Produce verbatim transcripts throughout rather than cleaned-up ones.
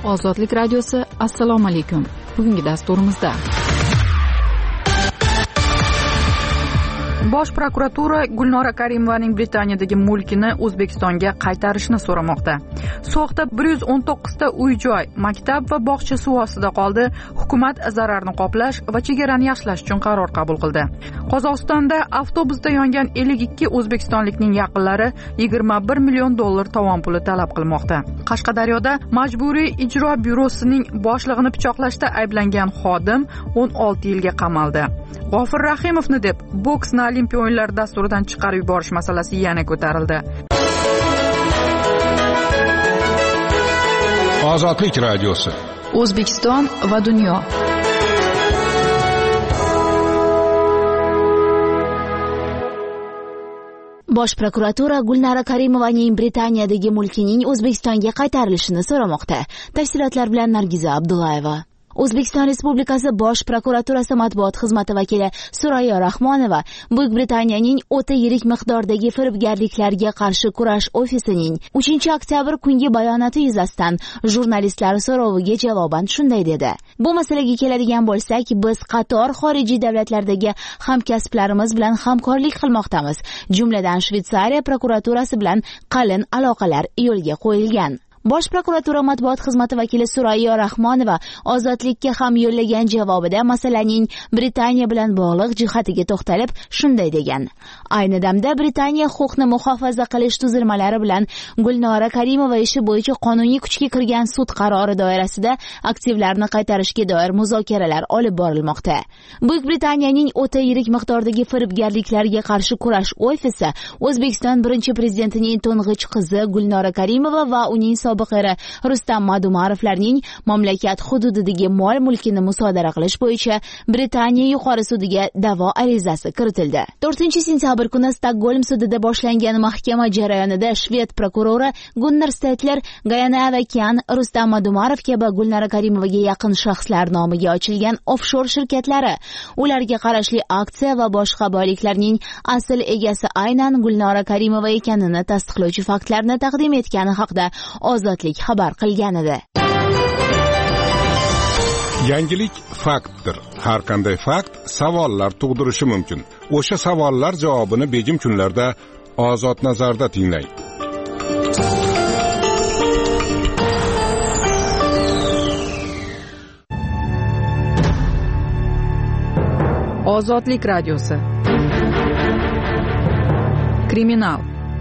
Ozodlik radiosi, assalomu alaykum. Bugungi dasturimizda Bosh prokuratura Gulnora Karimovaning Britaniyadagi mulkini O'zbekistonga qaytarishni so'ramoqda. So'xda bir yuz o'n to'qqiz ta uy-joy, maktab va bog'cha suv ostida qoldi. Hukumat zararni qoplash va chegarani yaxshilash uchun qaror qabul qildi. Qozog'istonda avtobusda yongan ellik ikki o'zbekistonlikning yaqinlari yigirma bir million dollar tovon puli talab qilmoqda. Qashqadaryoda Majburiy ijro byurosining boshlig'ini pichoqlashda ayblangan xodim o'n olti yilga qamaldi. G'ofir Rahimovni deb boksni Olimpiya o'yinlari dasturidan chiqarib yuborish masalasi yana ko'tarildi. Ozodlik radiosi. O'zbekiston va dunyo. Bosh prokuratura Gulnora Karimovaning Britaniyadagi mulkining O'zbekistonga qaytarilishini so'ramoqda. Tafsilotlar bilan Nargiza Abdullayeva. O'zbekiston Respublikasi Bosh prokuraturasi matbuot xizmati vakili Surayyo Rahmonova Buyuk Britaniyaning o'ta yirik miqdordagi firibgarliklarga qarshi kurash ofisining uchinchi oktyabr kungi bayonoti yuzasidan jurnalistlar so'roviga javoban shunday dedi. Bu masalaga keladigan bo'lsak, biz qator xorijiy davlatlardagi hamkasblarimiz bilan hamkorlik qilmoqdamiz. Jumladan Shveysariya prokuraturasi bilan qalin aloqalar yo'lga qo'yilgan. Bosh prokuratura matbuot xizmati vakili Surayyo Rahmonova ozodlikka ham yo'llagan javobida masalaning Britaniya bilan bog'liq jihatiga to'xtalib shunday degan. Ayni damda Britaniya huquqni muhofaza qilish tuzilmalari bilan Gulnora Karimova ishi bo'yicha qonuniy kuchga kirgan sud qarori doirasida aktivlarni qaytarishga doir muzokaralar olib borilmoqda. Buyuk Britaniyaning o'ta yirik miqdordagi firibgarliklarga qarshi kurash ofisi O'zbekiston birinchi prezidentining to'ng'ich qizi Gulnora Karimova va uning Sobiqari Rustam Madumarovlarning mamlakat hududidagi mol-mulkini musodara qilish bo'yicha Britaniya yuqori sudiga da'vo arizasi kiritildi. to'rtinchi sentyabr kuni Stokgolm sudida boshlangan mahkama jarayonida Shved prokurori Gunnar Stetler, Gayana Avakian, Rustam Madumarov kabi Gulnora Karimovaga yaqin shaxslar nomiga ochilgan offshor shirkatlari, ularga qarashli aksiya va boshqa boyliklarning asl egasi aynan Gulnora Karimova ekanini tasdiqlovchi faktlarni taqdim etgani haqida Ozodlik xabar qilgan edi. Yangilik faktdir. Har qanday fakt savollar tug'dirishi mumkin. O'sha savollar javobini begim kunlarda Ozod nazarda tinglang. Ozodlik radiosi. Kriminal.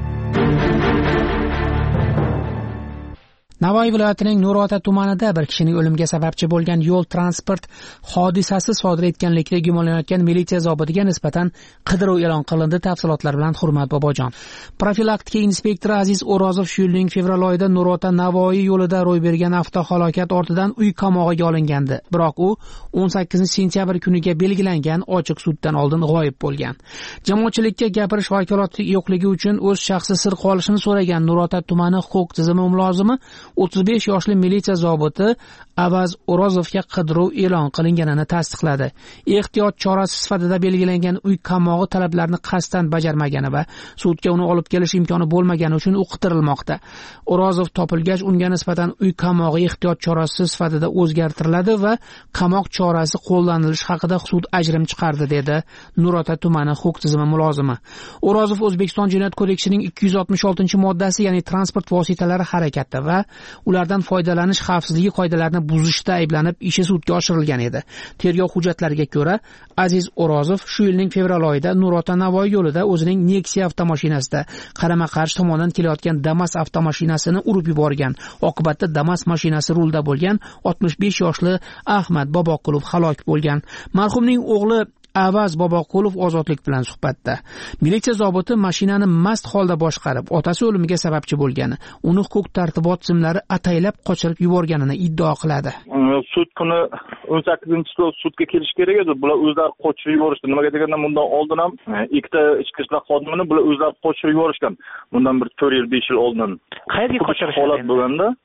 Navoiy viloyatining Nurota tumanida bir kishining o'limiga sababchi bo'lgan yo'l transport hodisasi sodir etganlikda gumonlanayotgan militsiya zobitiga nisbatan qidiruv e'lon qilindi. Tafsilotlar bilan Hurmat Bobojon. Profilaktika inspektori Aziz O'rozov shu yilning fevral oyida Nurota Navoiy yo'lida ro'y bergan avtohalokat ortidan uy qamog'iga olingandi. Biroq u o'n sakkizinchi sentyabr kuniga belgilangan ochiq suddan oldin g'oyib bo'lgan. Jamoatchilikka gapirish vakolati yo'qligi uchun o'z shaxsi sir qolishini so'ragan Nurota tumani huquq tizimi mulozimi o'ttiz besh yoshli militsiya zobiti Avaz O'rozovga qidiruv e'lon qilinganini tasdiqladi. Ehtiyot chorasi sifatida belgilangan uy qamog'i talablarini qasddan bajarmagani va sudga uni olib kelish imkoni bo'lmagani uchun u qidirilmoqda. O'rozov topilgach, unga nisbatan uy qamog'i ehtiyot chorasi sifatida o'zgartiriladi va qamoq chorasi qo'llanilishi haqida sud ajrim chiqardi, dedi Nurota tumani huquq tizimi mulozimi. O'rozov O'zbekiston Jinoyat kodeksining ikki yuz oltmish oltinchi moddasi, ya'ni transport vositalari harakati va ulardan foydalanish xavfsizligi qoidalarini buzishda ayblanib ishi sudga oshirilgan edi. Tergov hujjatlariga ko'ra, Aziz O'rozov shu yilning fevral oyida Nurota Navoiy yo'lida o'zining Nexia avtomashinasida qarama-qarshi tomondan kelayotgan Damas avtomashinasini urib yuborgan. Oqibatda Damas mashinasi rulda bo'lgan oltmish besh yoshli Ahmad Boboqulov halok bo'lgan. Marhumning o'g'li Avaz Boboqulov Ozodlik bilan suhbatda. Militsiya zobiti mashinani mast holda boshqarib, otasi o'limiga sababchi bo'lgani, uni huquq tartibot tizimlari ataylab qochirib yuborganini iddao qiladi. Sud kuni o'n sakkizinchi sudga kelish kerak edi. Bular o'zlari qochirib yuborishdi. Nimaga deganda bundan oldin ham ikkita ichki ishlar xodimini bular o'zlari qochirib yuborishgan. Bundan bir to'rt yil besh yil oldin. Qayerga qochirishdi? Holat bo'lganda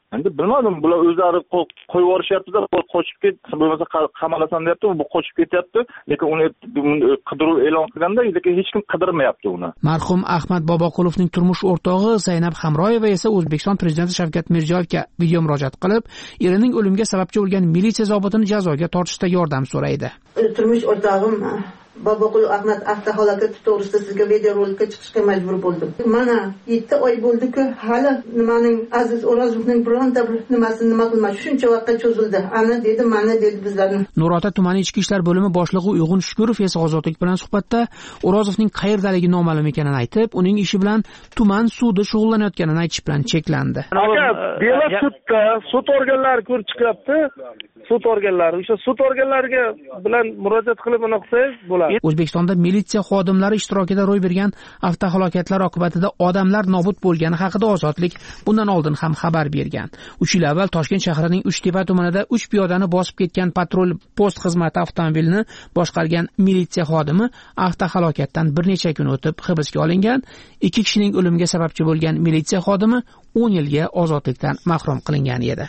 endi bilmadim, bular o'zlari qo'yib yuborishyapti-da, qochib ket, bo'lmasa qamalasan deyapti, bu qochib ketyapti, lekin uni qidiruv e'lon qilganda lekin hech kim qidirmayapti uni. Marhum Ahmad Boboqulovning turmush o'rtog'i Zaynab Hamroyeva esa O'zbekiston prezidenti Shavkat Mirziyoyevga video murojaat qilib, erining o'limiga sababchi bo'lgan militsiya zobitini jazoga tortishda yordam so'raydi. Turmush o'rtog'im Boboqulov Ahmad avtohalokati to'g'risida sizga videorolikka chiqishga majbur bo'ldim. Mana yetti oy bo'ldi-ku, hali nimaning Aziz O'rozovning bironta bir nimasini nima qilmadi. Shuncha vaqtga cho'zildi. Ana dedi, mana dedi bizlarni. Nurota tumani ichki ishlar bo'limi boshlig'i Uyg'un Shukurov esa Ozodlik bilan suhbatda O'rozovning qayerdaligi noma'lum ekanini aytib, uning ishi bilan tuman sudi shug'ullanayotganini aytish bilan cheklandi. Aka, beva sudda sud organlari ko'rib chiqyapti. Sud organlari, o'sha sud organlariga bilan murojaat qilib uni qilsangiz bo'ladi. O'zbekistonda militsiya xodimlari ishtirokida ro'y bergan avtohalokatlar oqibatida odamlar nobud bo'lgani haqida Ozodlik bundan oldin ham xabar bergan. uch yil avval Toshkent shahrining Uchtepa tumanida uch piyodani bosib ketgan patrul post xizmati avtomobilini boshqargan militsiya xodimi avtohalokatdan bir necha kun o'tib hibsga olingan. Ikki kishining o'limiga sababchi bo'lgan militsiya xodimi o'n yilga ozodlikdan mahrum qilingan edi.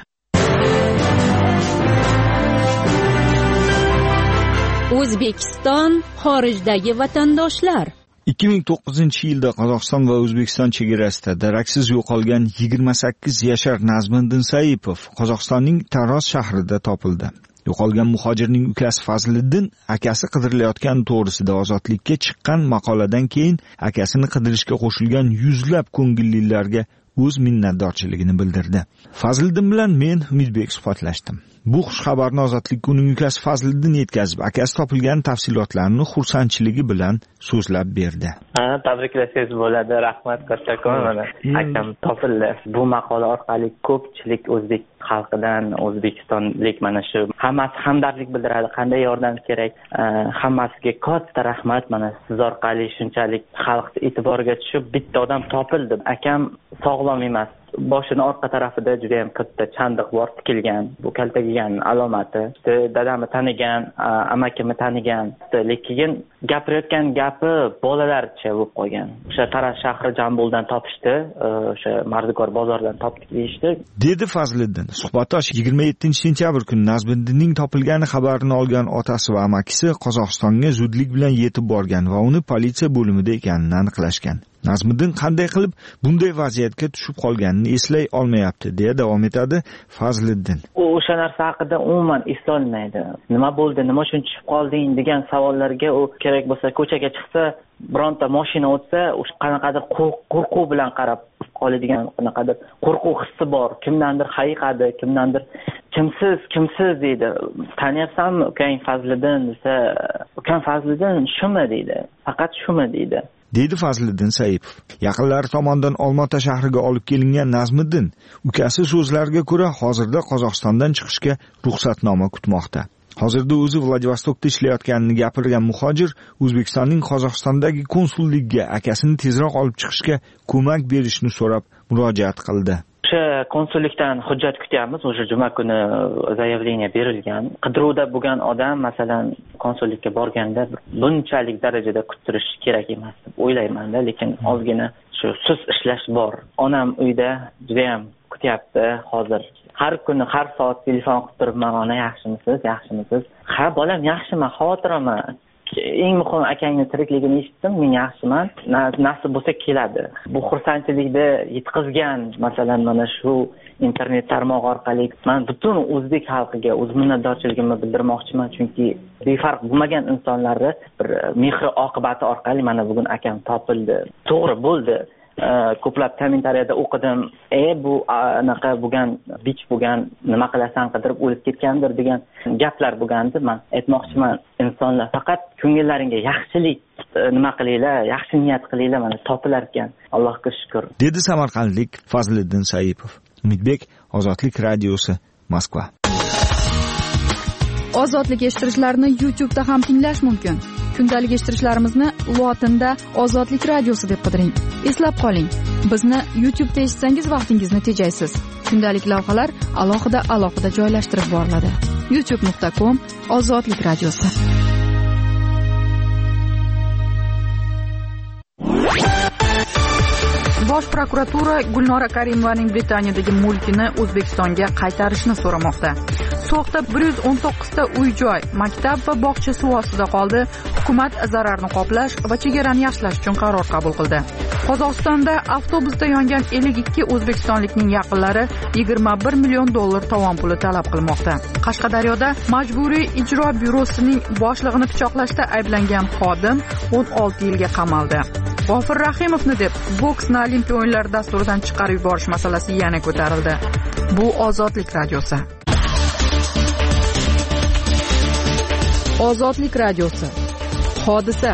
O'zbekiston xorijdagi vatandoshlar. ikki ming to'qqizinchi yilda Qozog'iston va O'zbekiston chegarasida daraksiz yo'qolgan yigirma sakkiz yashar Nazmiddin Saipov Qozog'istonning Taroz shahrida topildi. Yo'qolgan muhojirning ukasi Fazliddin akasi qidirilayotgan to'g'risida Ozodlikka chiqqan maqoladan keyin akasini qidirishga qo'shilgan yuzlab ko'ngillilarga o'z minnatdorchiligini bildirdi. Fazliddin bilan men Umidbek suhbatlashdim. Bu xush xabarni Ozodlikka uning ukasi Fazliddin yetkazib, akasi topilgan tafsilotlarni xursandchiligi bilan so'zlab berdi. Ha, tabriklasangiz bo'ladi. Rahmat kattakon. Mana akam topildi. Bu maqola orqali ko'pchilik o'zbek xalqidan, o'zbekistonlik mana shu hammasi hamdardlik bildiradi, qanday yordam kerak. Hammasiga katta rahmat. Mana siz orqali shunchalik xalq e'tiboriga tushib bitta odam topildi. Akam sog'lom emas. Boshini orqa tarafida juda ham katta chandiq bor tikilgan. Bu kaltagigan alomati. İşte dadamni tanigan, amakimni tanigan. Lekin gapirayotgan gapi bolalarcha bo'lib qolgan. O'sha Taraz shahri Jambuldan topishdi, o'sha Mardikor bozoridan topdik deyishdi. Dedi Fazliddin. Suhbatdosh yigirma yettinchi sentyabr kuni Nazmiddinning topilgani xabarini olgan otasi va amakisi Qozog'istonga zudlik bilan yetib borgan va uni politsiya bo'limida ekanini aniqlashgan. Nazmiddin qanday qilib bunday vaziyatga tushib qolganini eslay olmayapti, deya davom etadi Fazliddin. U o'sha narsa haqida umuman eslolmaydi. Nima bo'ldi, nima uchun tushib qolding degan savollarga u kerak bo'lsa ko'chaga chiqsa, bironta mashina o'tsa, o'sha qanaqadir qo'rquv bilan qarab qoladigan, qanaqadir qo'rquv hissi bor. Kimdandir hayiqadi, kimdandir kimsiz, kimsiz deydi. Taniyapsanmi ukang Fazliddin desa, ukang Fazliddin shumi deydi. Faqat shumi deydi. Deydi Fazliddin Saipov. Yaqinlari tomonidan Olmaota shahriga olib kelingan Nazmiddin ukasi so'zlariga ko'ra hozirda Qozog'istondan chiqishga ruxsatnoma kutmoqda. Hozirda o'zi Vladivostokda ishlayotganini gapirgan muhojir O'zbekistonning Qozog'istondagi konsulligiga akasini tezroq olib chiqishga ko'mak berishni so'rab murojaat qildi. O'sha konsullikdan hujjat kutyapmiz. O'sha juma kuni zaявление berilgan. Qidiruvda bo'lgan odam masalan konsullikka borganda bunchalik darajada kutirish kerak emas deb o'ylayman-da, lekin ozgina shu sust ishlash bor. Onam uyda juda ham kutyapti hozir. Har kuni har soat telefon qilib turibman, ona yaxshimisiz, yaxshimisiz? Ha, bolam yaxshiman, xavotirman. Eng muhim akangni tirikligini eshitdim, men yaxshiman. Nasib bo'lsa keladi. Bu xursandchilikni yetkazgan, masalan, mana shu internet tarmog'i orqali men butun o'zbek xalqiga o'z minnatdorchiligimni bildirmoqchiman, chunki befarq bo'lmagan insonlarni bir mehr oqibati orqali mana bugun akam topildi. To'g'ri bo'ldi. Ko'plab kommentariyada o'qidim, "E bu anaqa bo'lgan, bich bo'lgan, nima qilasan, qidirib o'lib ketgandir" degan gaplar bo'lgandi. Men aytmoqchiman, insonlar faqat ko'ngillaringga yaxshilik nima qilinglar, yaxshi niyat qilinglar, mana topilar ekan. Allohga shukr. Dedi samarqandlik Fazliddin Saipov. Umidbek, Ozodlik radiosi, Moskva. Ozodlik eshittirishlarni YouTube da ham tinglash mumkin. Kundalik eshittirishlarimizni lotinda Ozodlik radiosi deb qidiring. Eslab qoling, bizni YouTube da eshitsangiz vaqtingizni tejaysiz. Kundalik lavhalar alohida alohida joylashtirib boriladi. youtube nuqta com Ozodlik radiosi. bosh prokuratura Gulnora Karimovaning Britaniyadagi mulkini O'zbekistonga qaytarishni so'ramoqda. So'xda bir yuz o'n to'qqizta uy-joy, maktab va bog'cha suv ostida qoldi. Hukumat zararni qoplash va chegarani yaxshilash uchun qaror qabul qildi. Qozog'istonda avtobusda yongan ellik ikki o'zbekistonlikning yaqinlari yigirma bir million dollar tovon puli talab qilmoqda. Qashqadaryoda Majburiy ijro byurosining boshlig'ini pichoqlashda ayblangan xodim o'n olti yilga qamaldi. G'ofir Rahimovni deb boksni Olimpiya o'yinlari dasturidan chiqarib yuborish masalasi yana ko'tarildi. Bu Ozodlik radiosi. Ozodlik radiosi. Hodisa.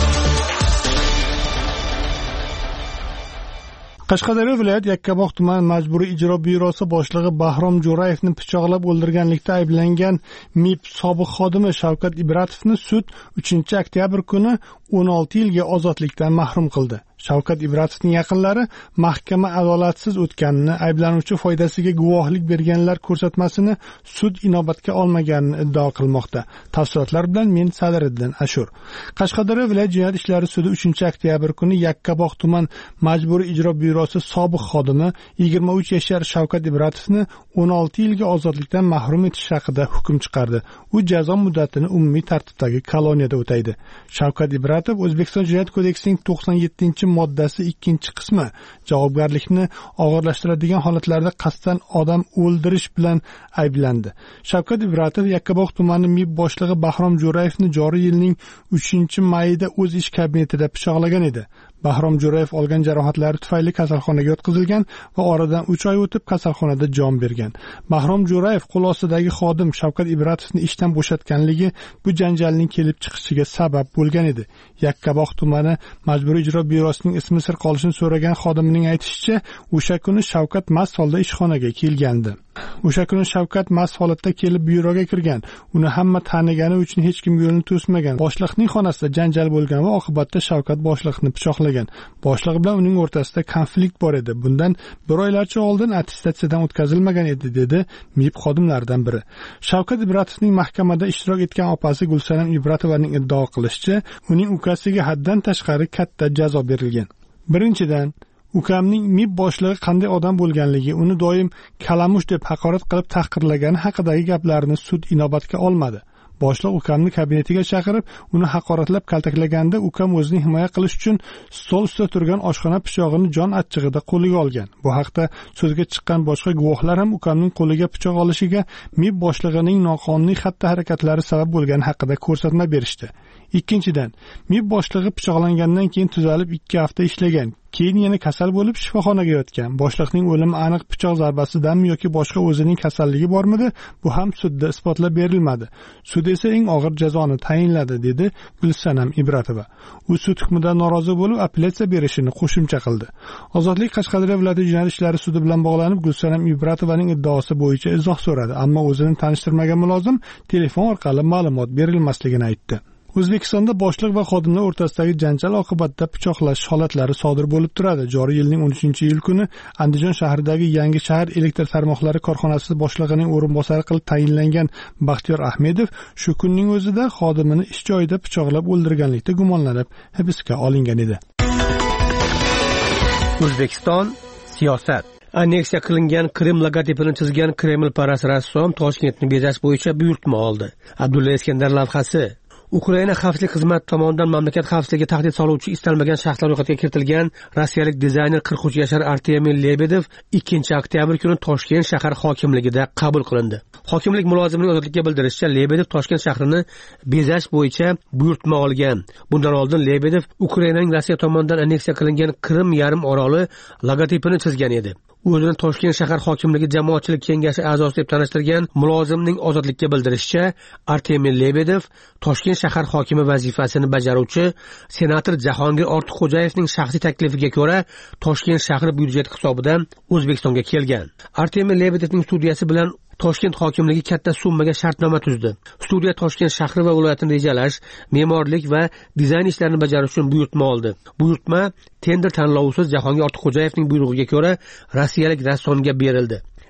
Qashqadaryo viloyat Yakkabog' tuman Majburiy ijro byurosi boshlig'i Bahrom Jo'rayevni pichoqlab o'ldirganlikda ayblangan MIB sobiq xodimi Shavkat Ibratovni sud uchinchi oktyabr kuni o'n olti yilga ozodlikdan mahrum qildi. Shavkat Ibratovning yaqinlari mahkama adolatsiz o'tganini, ayblanuvchi foydasiga guvohlik berganlar ko'rsatmasini sud inobatga olmaganini iddao qilmoqda. Tafsilotlar bilan men Sadiriddin Ashur. Qashqadaryo viloyat jinoyat ishlari sudi uchinchi oktyabr kuni Yakkabog' tuman Majburiy ijro byurosi sobiq xodimi yigirma uch yashar Shavkat Ibratovni o'n olti yilga ozodlikdan mahrum etish haqida hukm chiqardi. U jazo muddatini umumiy tartibdagi koloniyada o'taydi. Shavkat Ibratov O'zbekiston Jinoyat kodeksining to'qson yettinchi moddasi ikkinchi qismi javobgarlikni og'irlashtiradigan holatlarda qasddan odam o'ldirish bilan ayblandi. Shavkat Ibratov Yakkabog' tumani MIB boshlig'i Bahrom Jo'rayevni joriy yilning uchinchi mayida o'z ish kabinetida pichoqlagan edi. Bahrom Jo'rayev olgan jarohatlari tufayli kasalxonaga yotqizilgan va oradan uch oy o'tib kasalxonada jon bergan. Bahrom Jo'rayev qo'l ostidagi xodim Shavkat Ibratovni ishdan bo'shatganligi bu janjalning kelib chiqishiga sabab bo'lgan edi. Yakkabog' tumani Majburiy ijro byurosining ismi sir qolishini so'ragan xodimning aytishicha, o'sha kuni Shavkat mast holda ishxonaga kelgandi. O'sha kuni Shavkat mast holatda kelib byuroga kirgan. Uni hamma tanigani uchun hech kim yo'lini to'smagan. Boshliqning xonasida janjal bo'lgan va oqibatda Shavkat boshliqni pichoqlagan. Boshliq bilan uning o'rtasida konflikt bor edi. Bundan bir oylarcha oldin attestatsiyadan o'tkazilmagan edi, dedi MIB xodimlaridan biri. Shavkat Ibratovning mahkamada ishtirok etgan opasi Gulsanam Ibratovaning iddao qilishicha, uning ukasiga haddan tashqari katta jazo berilgan. Birinchidan, ukamning MIB boshlig'i qanday odam bo'lganligi, uni doim kalamush deb haqorat qilib tahqirlagani haqidagi gaplarini sud inobatga olmadi. Boshliq ukamni kabinetiga chaqirib, uni haqoratlab kaltaklaganda ukam o'zini himoya qilish uchun stol ustida turgan oshxona pichog'ini jon achchig'ida qo'liga olgan. Bu haqda so'zga chiqqan boshqa guvohlar ham ukamning qo'liga pichoq olishiga MIB boshlig'ining noqonuniy xatti-harakatlari sabab bo'lgani haqida ko'rsatma berishdi. Ikkinchidan, MIB boshlig'i pichoqlangandan keyin tuzalib ikki hafta ishlagan. Keyin yana kasal bo'lib shifoxonaga yotgan. Boshliqning o'limi aniq pichoq zarbasidanmi yoki boshqa o'zining kasalligi bormidi? Bu ham sudda isbotlab berilmadi. Sud esa eng og'ir jazoni tayinladi, dedi Gulsanam Ibratova. U sud hukmidan norozi bo'lib, apellyatsiya berishini qo'shimcha qildi. Ozodlik Qashqadaryo viloyati jinoyat ishlari sudi bilan bog'lanib, Gulsanam Ibratovaning iddaosi bo'yicha izoh so'radi, ammo o'zini tanishtirmagan mulozim telefon orqali ma'lumot berilmasligini aytdi. O'zbekistonda boshliq va xodimlar o'rtasidagi janjal oqibatida pichoqlash holatlari sodir bo'lib turadi. Joriy yilning o'n uchinchi iyul kuni Andijon shahridagi Yangi shahar elektr tarmoqlari korxonasi boshlig'ining o'rinbosari qilib tayinlangan Baxtiyor Ahmedov shu kunning o'zida xodimini ish joyida pichoqlab o'ldirganlikda gumonlanib hibsga olingan edi. O'zbekiston siyosat. Anneksiya qilingan Krim logotipini chizgan Kreml-parast rassom Toshkentni bezash bo'yicha buyurtma oldi. Abdulla Iskandar lavhasi. Ukraina xavfsizlik xizmati tomonidan mamlakat xavfsizligiga tahdid soluvchi istalmagan shaxslar ro'yxatiga kiritilgan rossiyalik dizayner qirq uch yashar Artemiy Lebedev ikkinchi oktyabr kuni Toshkent shahar hokimligida qabul qilindi. Hokimlik mulozimining ozodlikka bildirishicha, Lebedev Toshkent shahrini bezash bo'yicha buyurtma olgan. Bundan oldin Lebedev Ukrainaning Rossiya tomonidan anneksiya qilingan Krim yarim oroli logotipini chizgan edi. O'zini Toshkent shahar hokimligi jamoatchilik kengashi a'zosi deb tanishtirgan mulozimning ozodlikka bildirishicha, Artemiy Lebedev Toshkent shahar hokimi vazifasini bajaruvchi senator Jahongir Ortiqxo'jayevning shaxsiy taklifiga ko'ra Toshkent shahri byudjeti hisobidan O'zbekistonga kelgan. Artemiy Lebedevning studiyasi bilan Toshkent hokimligi katta summaga shartnoma tuzdi. Studiya Toshkent shahri va viloyatini rejalash, me'morlik va dizayn ishlarini bajarish uchun buyurtma oldi. Buyurtma tender tanlovisiz Jahongir Ortiqxo'jayevning buyrug'iga ko'ra rossiyalik rassomga berildi.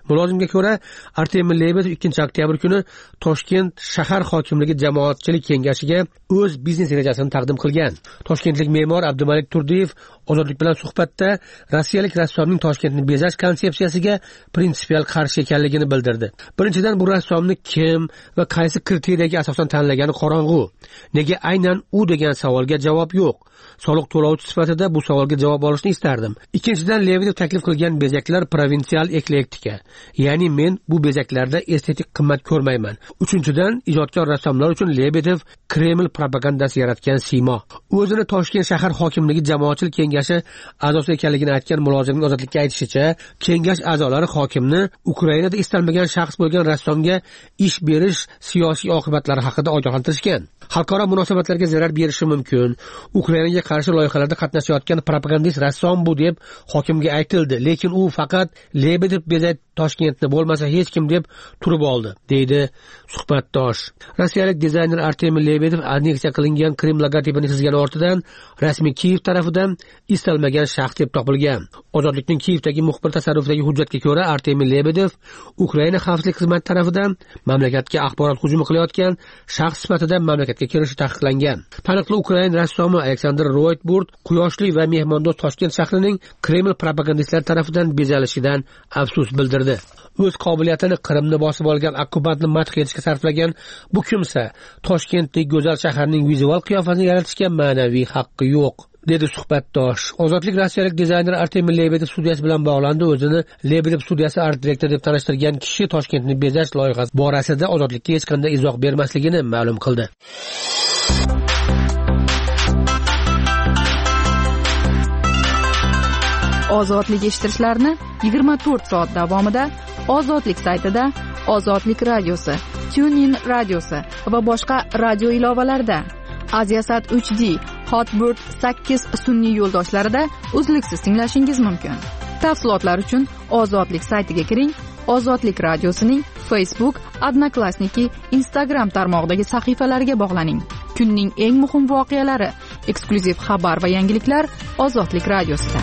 Mulozimga ko'ra, Artemий Lebedov ikkinchi oktyabr kuni Toshkent shahar hokimligi jamoatchilik kengashiga o'z biznes rejasini taqdim qilgan. Toshkentlik me'mor Abdumalik Turdiyev Ozodlik bilan suhbatda rossiyalik rassomning Toshkentni bezash konsepsiyasiga prinsipial qarshi ekanligini bildirdi. Birinchidan, bu rassomni kim va qaysi kriteriyaga asosan tanlagani qorong'u. Nega aynan u degan savolga javob yo'q. Soliq to'lovchi sifatida bu savolga javob olishni istardim. Ikkinchidan, Lebedov taklif qilgan bezaklar provinsial eklektika. Ya'ni men bu bezaklarda estetik qimmat ko'rmayman. Uchinchidan, ijodkor rassomlar uchun Lebedov Kreml propagandasi yaratgan siymo. O'zini Toshkent shahar hokimligi jamoatchilik kengashi a'zosi ekanligini aytgan mulozimning Ozodlikka aytishicha, kengash a'zolari hokimni Ukrainada istalmagan shaxs bo'lgan rassomga ish berish siyosiy oqibatlari haqida ogohlantirishgan. Xalqaro munosabatlarga zarar berishi mumkin. Ukrainaga qarshi loyihalarda qatnashayotgan propagandist rassom bu deb hokimga aytildi, lekin u faqat Lebedov bezak Toshkentni bo'lmasa hech kim deb turib oldi, deydi suhbatdosh. Rossiyalik dizayner Artemий Lebedov anneksiya qilingan Krim logotipini chizgan ortidan rasmiy Kiyev tarafidan istalmagan shaxs deb topilgan. Ozodlikning Kiyevdagi muxbir tasarrufidagi hujjatga ko'ra, Artemий Lebedov Ukraina xavfsizlik xizmati tarafidan mamlakatga axborot hujumi qilayotgan shaxs sifatida mamlakatga kirishi taqiqlangan. Taniqli Ukraina rassomi Aleksandr Roytburt quyoshli va mehmondo'st Toshkent shahrining Kreml propagandistlari tarafidan bezalishidan afsus bildirdi. O'z qobiliyatini Qrimni bosib olgan okkupantni madh etishga sarflagan bu kimsa Toshkentdek go'zal shaharning vizual qiyofasini yaratishga ma'naviy haqqi yo'q, dedi suhbatdosh. Ozodlik rossiyalik dizayner Artemий Lebedov studiyasi bilan bog'landi. O'zini Lebedov studiyasi art direktor deb tanishtirgan kishi Toshkentni bezash loyihasi borasida Ozodlikka hech qanday izoh bermasligini ma'lum qildi. Ozodlik eshittirishlarni yigirma to'rt soat davomida Ozodlik saytida, Ozodlik radiosi, TuneIn radiosi va boshqa radio ilovalarida, Aziasat uch D, Hotbird sakkiz sun'iy yo'ldoshlarida uzluksiz tinglashingiz mumkin. Tafsilotlar uchun Ozodlik saytiga kiring. Ozodlik radiosining Facebook, Odnoklassniki, Instagram tarmog'idagi sahifalariga bog'laning. Kunning eng muhim voqealari, eksklyuziv xabar va yangiliklar Ozodlik radiosida.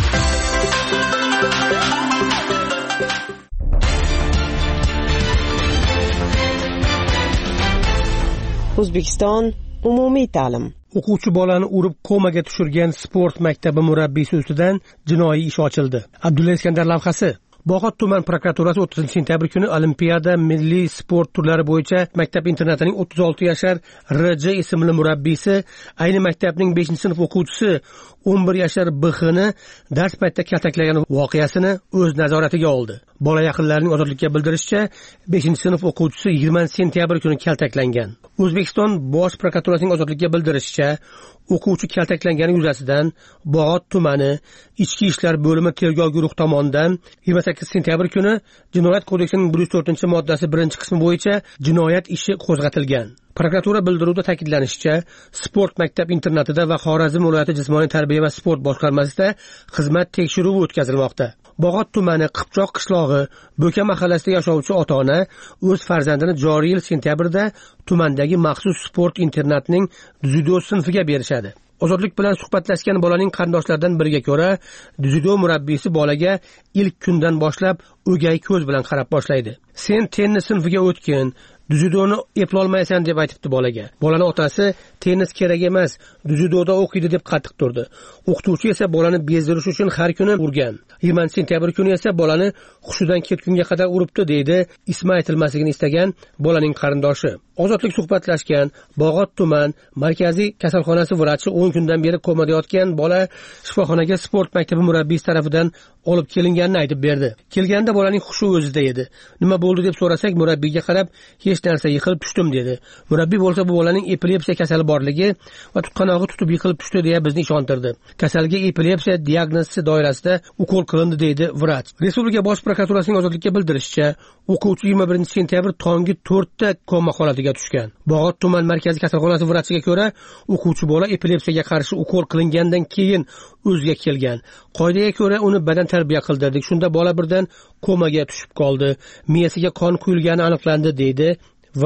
O'zbekiston umumiy ta'lim. O'quvchi bolani urib komaga tushirgan sport maktabi murabbiysi ustidan jinoiy ish ochildi. Abdulla Iskandar lavhasi. Bog'ot tuman prokuraturasi o'ttizinchi sentyabr kuni Olimpiada milliy sport turlari bo'yicha maktab internatining o'ttiz olti yashar R J ismli murabbiysi ayni maktabning beshinchi sinf o'quvchisi o'n bir yashar B X ni dars paytida kaltaklagan voqeasini o'z nazoratiga oldi. Bola yaqinlarining Ozodlikka bildirishicha, beshinchi sinf o'quvchisi yigirmanchi sentyabr kuni kaltaklangan. O'zbekiston Bosh prokuraturasining Ozodlikka bildirishicha, o'quvchi kaltaklangani yuzasidan Bog'ot tumani Ichki ishlar bo'limi tergov guruhi tomonidan yigirma sakkiz sentyabr kuni Jinoyat kodeksining bir yuz to'rtinchi moddasi birinchi qismi bo'yicha jinoyat ishi qo'zg'atilgan. Prokuratura bildiruvida ta'kidlanishicha, sport maktab internatida va Xorazm viloyati jismoniy tarbiya va sport boshqarmasida xizmat tekshiruvi o'tkazilmoqda. Bog'ot tumani Qipchoq qishlog'i Bo'ka mahallasida yashovchi ota-ona o'z farzandini joriy yil sentyabrda tumandagi maxsus sport internatining dzyudo sinfiga berishadi. Ozodlik bilan suhbatlashgan bolaning qarindoshlaridan biriga ko'ra, dzyudo murabbiysi bolaga ilk kundan boshlab o'gay ko'z bilan qarab boshlaydi. Sen tennis sinfiga o'tgin, dzyudoni eplolmaysan deb aytibdi bolaga. Bolaning otasi tennis kerak emas, dzyudoda o'qiydi deb qattiq turdi. O'qituvchi esa bolani bezdirish uchun har kuni urgan. yigirmanchi sentyabr kuni esa bolani hushidan ketgunga qadar uribdi, deydi ismi aytilmasligini istagan bolaning qarindoshi. Ozodlik suhbatlashgan Bog'ot tuman markaziy kasalxonasi vrachi o'n kundan beri komada yotgan bola shifoxonaga sport maktabi murabbiysi tarafidan olib kelinganini aytib berdi. Kelganda bolaning hushi o'zida edi. Nima bo'ldi deb so'rasak, murabbiyga qarab hech narsa, yiqilib tushdim dedi. Murabbiy bo'lsa bu bolaning epilepsiya kasali borligi va tutqanog'i tutib yiqilib tushdi deya bizni ishontirdi. Kasalga epilepsiya diagnozi doirasida ukol qilindi, deydi vrach. Respublika bosh prokuraturasining Ozodlikka bildirishicha, o'quvchi yigirma birinchi sentyabr tongi to'rtda koma holatiga tushgan. Bog'ot tuman markaziy kasalxonasi vrachiga ko'ra, o'quvchi bola epilepsiyaga qarshi ukol qilingandan keyin o'ziga kelgan. Qoidaga ko'ra uni badan tarbiya qildirdik. Shunda bola birdan komaga tushib qoldi. Miyasiga qon quyilgani aniqlandi, deydi vrach.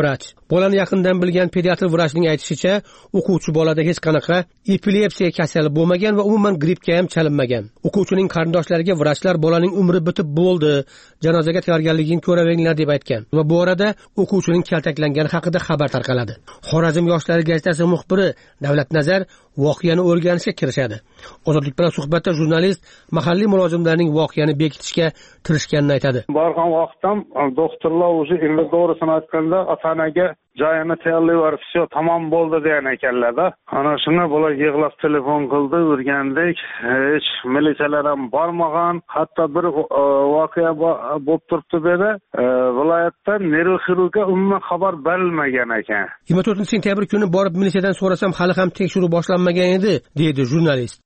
Bolani yaqindan bilgan pediatr vrachning aytishicha, o'quvchi bolada hech qanaqa epilepsiya kasali bo'lmagan va umuman grippga ham chalinmagan. O'quvchining qarindoshlariga vrachlar bolaning umri bitib bo'ldi, janozaga tayyorgarligini ko'raveringlar deb aytgan va bu orada o'quvchining kaltaklangani haqida xabar tarqaladi. Xorazm yoshlari gazetasi muxbiri Davlatnazar voqeani o'rganishga kirishadi. Ozodlik bilan suhbatda jurnalist mahalliy mulozimlarning voqeani bekitishga tirishganini aytadi. Borgan vaqtdan doktorlar o'zi endi to'g'risini aytganda ota-onaga joyini tayyorlayverib, "Все, tamom bo'ldi" degan ekanlar-da. Ana shunga bular yig'lab telefon qildi, o'rgandik. Hech militsiyalar ham bormagan. Hatto bir voqea bo'lib turibdi dedi. Viloyatdan neyroxirurgga umuman xabar berilmagan ekan. yigirma to'rtinchi sentyabr kuni borib militsiyadan so'rasam, hali ham tekshiruv boshlanmagan edi, deydi jurnalist.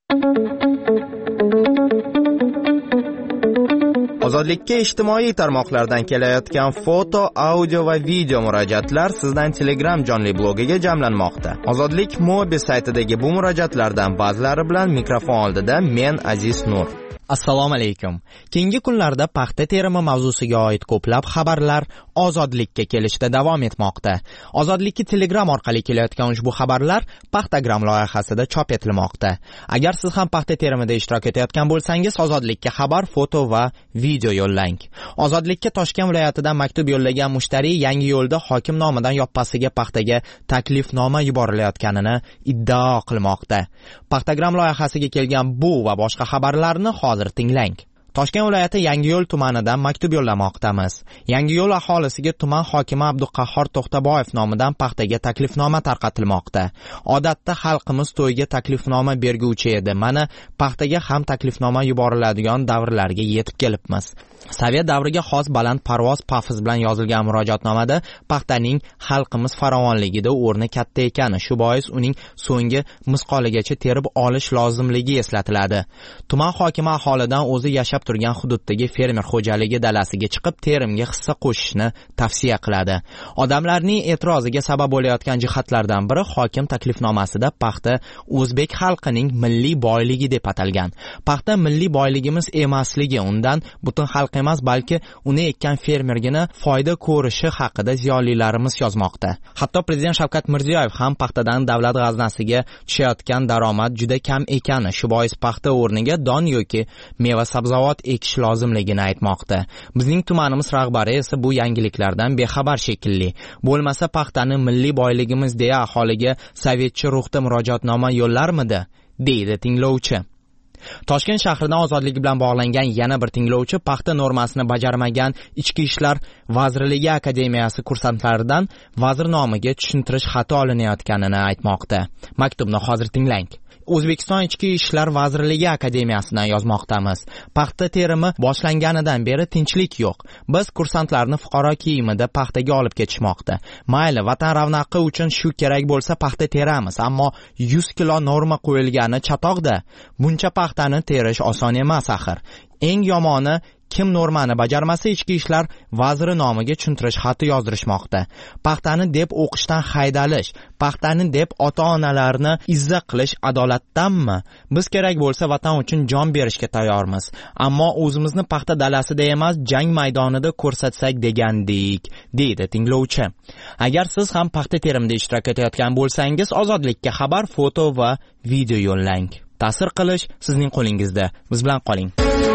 Ozodlikka ijtimoiy tarmoqlardan kelayotgan foto, audio va video murojaatlar sizdan Telegram jonli blogiga jamlanmoqda. Ozodlik Mobi saytidagi bu murojaatlardan ba'zilari bilan mikrofon oldida men Aziz Nur. Assalomu alaykum. Keyingi kunlarda paxta terimi mavzusiga oid ko'plab xabarlar Ozodlikka kelishda davom etmoqda. Ozodlikka Telegram orqali kelayotgan ushbu xabarlar Paxtagram loyihasida chop etilmoqda. Agar siz ham paxta terimida ishtirok etayotgan bo'lsangiz, Ozodlikka xabar, foto va video yo'llang. Ozodlikka Toshkent viloyatidan maktub yo'llagan mushtari Yangi yo'lda hokim nomidan yoppasiga paxtaga taklifnoma yuborilayotganini iddao qilmoqda. Paxtagram loyihasiga kelgan bu va boshqa xabarlarni hozir tinglang. Toshkent viloyati Yangiyo'l tumanidan maktub yo'llamoqdamiz. Yangiyo'l aholisiga tuman hokimi Abduqahhor To'xtaboyev nomidan paxtaga taklifnoma tarqatilmoqda. Odatda xalqimiz to'yga taklifnoma berguvchi edi. Mana paxtaga ham taklifnoma yuboriladigan davrlarga yetib kelibmiz. Sovet davriga xos baland parvoz pafiz bilan yozilgan murojaatnomada paxtaning xalqimiz farovonligida o'rni katta ekani, shu bois uning so'nggi misqoligacha terib olish lozimligi eslatiladi. Tuman hokimi aholidan o'zi yashab turgan hududdagi fermer xo'jaligi dalasiga chiqib terimga hissa qo'shishni tavsiya qiladi. Odamlarning e'tiroziga sabab bo'layotgan jihatlardan biri hokim taklifnomasida paxta o'zbek xalqining milliy boyligi deb atalgan. Paxta milliy boyligimiz emasligi, undan butun xalq emas, balki uni ekkan fermergina foyda ko'rishi haqida ziyolilarimiz yozmoqda. Hatto prezident Shavkat Mirziyoyev ham paxtadan davlat g'aznasiga tushayotgan daromad juda kam ekani, shu bois paxta o'rniga don yoki meva sabzavot ekish lozimligini aytmoqda. Bizning tumanimiz rahbari esa bu yangiliklardan bexabar shekilli. Bo'lmasa paxtani milliy boyligimiz deya aholiga sovetcha ruhda murojaatnoma yo'llarmidi, deydi tinglovchi. Toshkent shahridan ozodlik bilan bog'langan yana bir tinglovchi paxta normasini bajarmagan Ichki ishlar vazirligi akademiyasi kursantlaridan vazir nomiga tushuntirish xati olinayotganini aytmoqda. Maktubni hozir tinglang. O'zbekiston Ichki ishlar vazirligi akademiyasidan yozmoqdamiz. Paxta terimi boshlanganidan beri tinchlik yo'q. Biz kursantlarni fuqaro kiyimida paxtaga olib ketishmoqda. Mayli, vatan ravnaqi uchun shu kerak bo'lsa paxta teramiz, ammo yuz kilo norma qo'yilgani chatoqda. Buncha paxtani terish oson emas axir. Eng yomoni, kim normani bajarmasa Ichki ishlar vaziri nomiga tushuntirish xati yozdirishmoqda. Paxtani deb o'qishdan haydalish, paxtani deb ota-onalarni izza qilish adolatdanmi? Biz kerak bo'lsa vatan uchun jon berishga tayyormiz, ammo o'zimizni paxta dalasida emas, jang maydonida ko'rsatsak degandik, deydi tinglovchi. Agar siz ham paxta terimida ishtirok etayotgan bo'lsangiz, Ozodlikka xabar, foto va video yo'llang. Ta'sir qilish sizning qo'lingizda. Biz bilan qoling.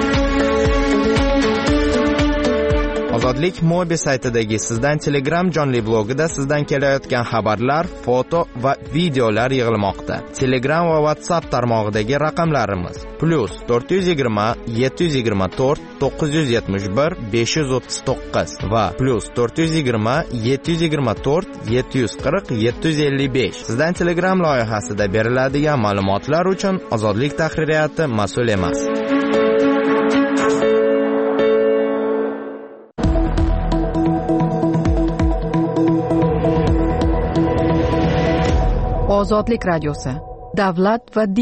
Ozodlik Mobi saytidagi sizdan Telegram jonli blogida sizdan kelayotgan xabarlar, foto va videolar yig'ilmoqda. Telegram va WhatsApp tarmog'idagi raqamlarimiz plus to'rt yuz yigirma yetti yuz yigirma to'rt to'qqiz yuz yetmish bir besh yuz o'ttiz to'qqiz va plus to'rt yuz yigirma yetti yuz yigirma to'rt yetti yuz qirq yetti yuz ellik besh. Sizdan Telegram loyihasida beriladigan ma'lumotlar uchun Ozodlik tahririyati mas'ul emas. Ozodlik radiosi. Davlat va din.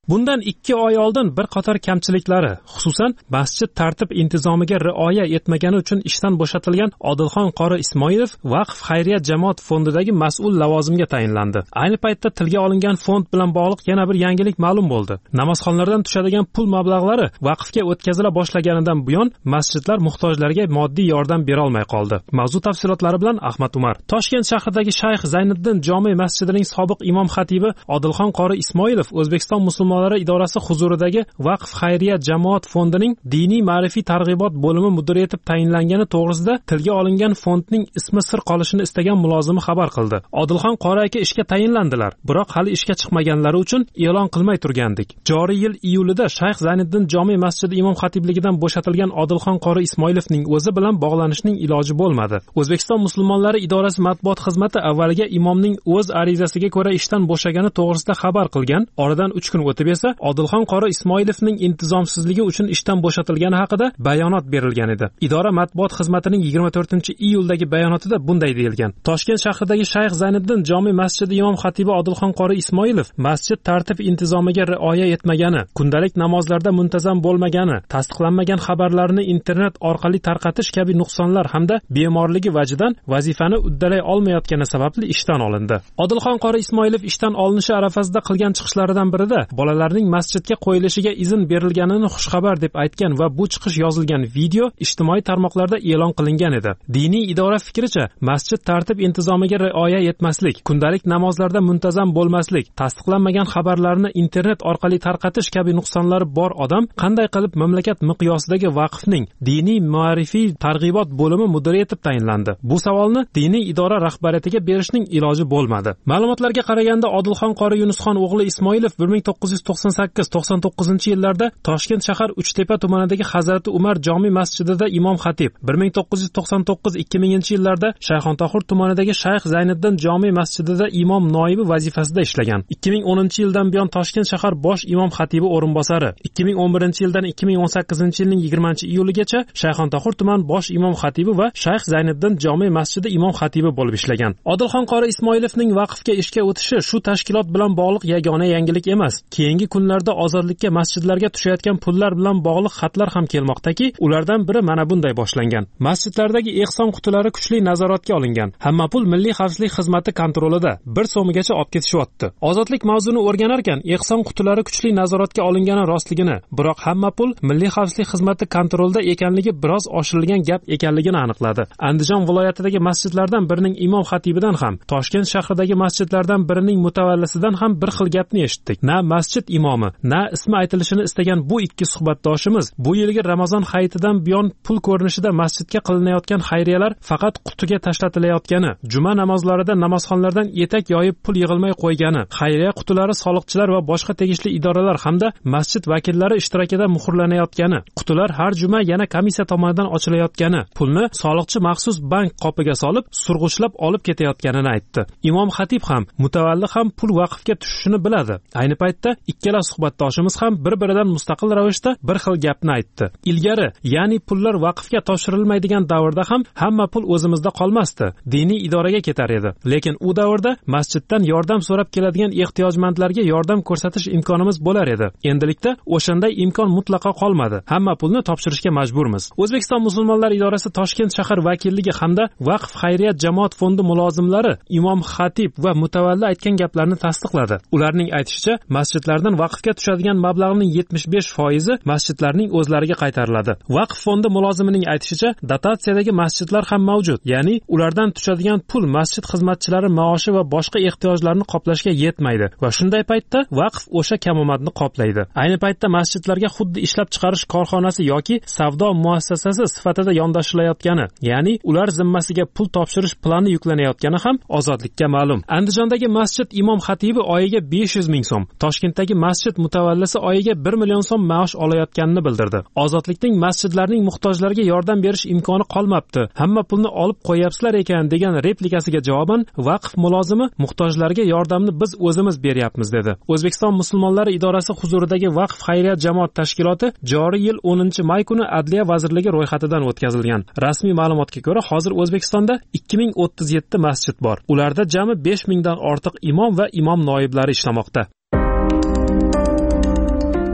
Bundan ikki oy oldin bir qator kamchiliklari, xususan masjid tartib intizomiga rioya etmagani uchun ishdan bo'shatilgan Odilxon qori Ismoilov Vaqf xayriya jamoat fondidagi mas'ul lavozimga tayinlandi. Ayni paytda tilga olingan fond bilan bog'liq yana bir yangilik ma'lum bo'ldi. Namozxonlardan tushadigan pul mablag'lari vaqfga o'tkazila boshlaganidan buyon masjidlar muhtojlarga moddiy yordam bera olmay qoldi. Mavzu tafsilotlari bilan Ahmad Umar. Toshkent shahridagi Shayx Zayniddin jome masjidining sobiq imom xatibi Odilxon qori Ismoilov O'zbekiston musulmonlari idorasi huzuridagi Vaqf xayriya jamoat fondining diniy ma'rifiy targ'ibot bo'limi mudiri etib tayinlangani to'g'risida tilga olingan fondning ismi sir qolishini istagan mulozimi xabar qildi. Odilxon qori aka ishga tayinlandilar, biroq hali ishga chiqmaganlari uchun e'lon qilmay turgandik. Joriy yil iyulida Shayx Zayniddin jome masjidi imom xatibligidan bo'shatilgan Odilxon qori Ismoilovning o'zi bilan bog'lanishning iloji bo'lmadi. O'zbekiston musulmonlari idorasi matbuot xizmati avvaliga imomning o'z arizasiga ko'ra ishdan bo'shagani to'g'risida xabar qilgan. Oradan uch kun o'tib esa Odilxon qori Ismoilovning intizomsizligi uchun ishdan bo'shatilgani haqida bayonot berilgan edi. Idora matbuot xizmatining yigirma to'rtinchi iyuldagi bayonotida bunday deyilgan: Toshkent shahridagi Shayx Zayniddin jome masjidi imom xatibi Odilxon qori Ismoilov masjid tartib intizomiga rioya etmagani, kundalik namozlarda muntazam bo'lmagani, tasdiqlanmagan xabarlarni internet orqali tarqatish kabi nuqsonlar hamda bemorligi vajidan vazifani uddalay olmayotgani sababli ishdan olindi. Odilxon qori Ismoilov ishdan olinishi arafasida qilgan chiqishlaridan birida bolalarning masjidga qo'yilishiga izn berilganini xushxabar deb aytgan va bu chiqish yozilgan video ijtimoiy tarmoqlarda e'lon qilingan edi. Diniy idora fikricha, masjid tartib intizomiga rioya etmaslik, kundalik namozlarda muntazam bo'lmaslik, tasdiqlanmagan xabarlarni internet orqali tarqatish kabi nuqsonlari bor odam qanday qilib mamlakat miqyosidagi vaqfning diniy ma'rifiy targ'ibot bo'limi mudiri etib tayinlandi? Bu savolni diniy idora rahbariyatiga berishning iloji bo'lmadi. Ma'lumotlarga qaraganda Odilxon qori Yunusxon o'g'li Ismoilov bir ming to'qqiz yuz to'qson sakkiz to'qson to'qqizinchi yillarda Toshkent shahar Uchtepa tumanidagi Hazrati Umar jome masjidida imom xatib, bir ming to'qqiz yuz to'qson to'qqiz ikki minginchi yillarda Shayxontohur tumanidagi Shayx Zayniddin jome masjidida imom noibi vazifasida ishlagan. ikki ming o'ninchi yildan buyon Toshkent shahar bosh imom xatibi o'rinbosari, ikki ming o'n birinchi yildan ikki ming o'n sakkizinchi yilning yigirmanchi iyuligacha Shayxontohur tuman bosh imom xatibi va Shayx Zayniddin jome masjidi imom xatibi bo'lib ishlagan. Odilxon qori Ismoilovning vaqfga ishga o'tishi shu tashkilot bilan bog'liq yagona yangilik emas. Keyingi kunlarda ozodlikka masjidlarga tushayotgan pullar bilan bog'liq xatlar ham kelmoqdaki, ulardan biri mana bunday boshlangan. Masjidlardagi ehson qutilari kuchli nazoratga olingan. Hamma pul Milliy xavfsizlik xizmati kontrolida bir so'migacha olib ketishyapti. Ozodlik mavzuni o'rganar ekan, ehson qutilari kuchli nazoratga olingani rostligini, biroq hamma pul Milliy xavfsizlik xizmati kontrolida ekanligi biroz oshirilgan gap ekanligini aniqladi. Andijon viloyatidagi masjidlardan birining imom xatibidan ham, Toshkent shahridagi masjidlardan birining mutavallisidan ham bir xil gapni eshitdik. Na masjid imomi, na ismi aytilishini istagan bu ikki suhbatdoshimiz bu yilgi Ramazon hayitidan buyon pul ko'rinishida masjidga qilinayotgan xayriyalar faqat qutiga tashlatilayotgani, juma namozlarida namozxonlardan etak yoyib pul yig'ilmay qo'ygani, xayriya qutilari soliqchilar va boshqa tegishli idoralar hamda masjid vakillari ishtirokida muhrlanayotgani, qutilar har juma yana komissiya tomonidan ochilayotgani, pulni soliqchi maxsus bank qopiga solib surg'uchlab olib ketayotganini aytdi. Imom xatib ham, mutavalli ham pul vaqfga tushishini biladi. Ayni paytda ikkala suhbatdoshimiz ham bir-biridan mustaqil ravishda bir xil gapni aytdi. Ilgari, ya'ni pullar vaqfga topshirilmaydigan davrda ham hamma pul o'zimizda qolmasdi, diniy idoraga ketar edi. Lekin u davrda masjiddan yordam so'rab keladigan ehtiyojmandlarga yordam ko'rsatish imkonimiz bo'lar edi. Endilikda o'shanday imkon mutlaqo qolmadi. Hamma pulni topshirishga majburmiz. O'zbekiston musulmonlar idorasi Toshkent shahar vakilligi hamda Vaqf xayriya jamoat fondi mulozimlari imom xatib va mutavalli aytgan gaplarni tasdiqladi. Ularning aytishicha, masjidlardan vaqfga tushadigan mablag'ning yetmish besh foizi masjidlarning o'zlariga qaytariladi. Vaqf fondi mulozimining aytishicha, dotatsiyadagi masjidlar ham mavjud, ya'ni ulardan tushadigan pul masjid xizmatchilari maoshi va boshqa ehtiyojlarni qoplashga yetmaydi va shunday paytda vaqf o'sha kamomadni qoplaydi. Ayni paytda masjidlarga xuddi ishlab chiqarish korxonasi yoki savdo muassasasi sifatida yondashilayotgani, ya'ni ular zimmasiga pul topshirish plani yuklanayotgani ham ozodlikka ma'lum. Andijondagi masjid imom xatibi oyiga besh yuz ming so'm, Toshkentdagi masjid mutavallisi oyiga bir million so'm maosh olayotganini bildirdi. Ozodlikning masjidlarning muhtojlarga yordam berish imkoni qolmabdi, hamma pulni olib qo'yapsizlar ekan degan replikasiga javoban vaqf mulozimi muhtojlarga yordamni biz o'zimiz beryapmiz dedi. O'zbekiston musulmonlari idorasi huzuridagi Vaqf xayriya jamoat tashkiloti joriy yil o'ninchi may kuni Adliya vazirligi ro'yxatidan o'tkazilgan. Rasmiy ma'lumotga ko'ra, hozir O'zbekistonda ikki ming o'ttiz yetti masjid bor. Ularda jami besh mingdan ortiq imom va imom noiblari ishlamoqda.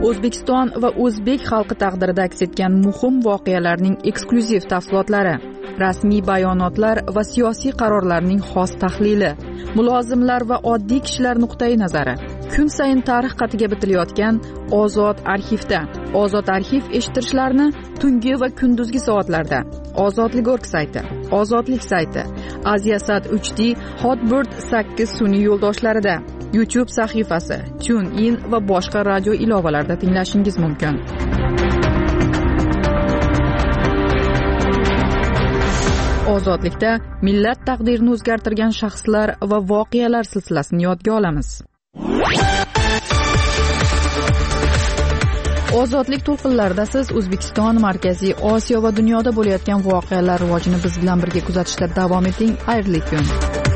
O'zbekiston va o'zbek xalqi taqdirida aks etgan muhim voqealarning eksklyuziv tafsilotlari, rasmiy bayonotlar va siyosiy qarorlarning xos tahlili, mulozimlar va oddiy kishilar nuqtai nazari. Kun sayin tarix qatiga bitilayotgan Ozod arxivda. Ozod arxiv eshittirishlarni tungi va kunduzgi soatlarda Ozodlik.org sayti, Ozodlik sayti, Aziasat uch D, Hotbird sakkiz sun'iy yo'ldoshlarida, YouTube sahifasi, TuneIn va boshqa radio ilovalarida tinglashingiz mumkin. Ozodlikda millat taqdirini o'zgartirgan shaxslar va voqealar silsilasini yodga olamiz. Ozodlik to'lqinlarida siz O'zbekiston, Markaziy Osiyo va dunyoda bo'layotgan voqealar rivojini biz bilan birga kuzatishda davom eting. Xayrli kun.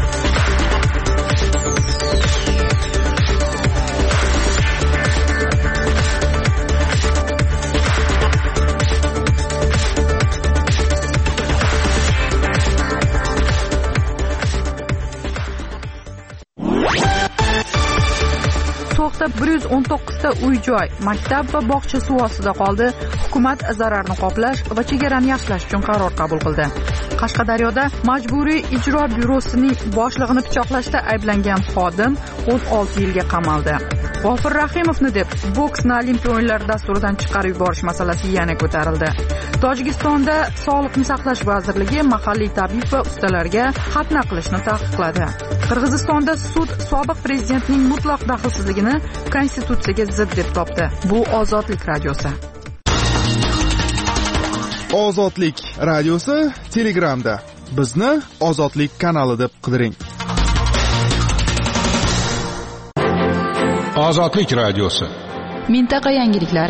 So'xda bir yuz o'n to'qqiz ta uy-joy, maktab va bog'cha suv ostida qoldi. Hukumat zararni qoplash va chegarani yaxshilash uchun qaror qabul qildi. Qashqadaryoda Majburiy ijro byurosining boshlig'ini pichoqlashda ayblangan xodim o'n olti yilga qamaldi. G'ofir Rahimovni deb boksni Olimpiya o'yinlari dasturidan chiqarib yuborish masalasi yana ko'tarildi. Tojikistonda Sog'liqni saqlash vazirligi mahalliy tabib va ustalarga xatna qilishni taqiqladi. Qirg'izistonda sud sobiq prezidentning mutlaq daxlsizligini konstitutsiyaga zid deb topdi. Bu Ozodlik radiosi. Ozodlik radiosi Telegramda. Bizni Ozodlik kanali deb qidiring. Ozodlik radiosi. Mintaqa yangiliklari.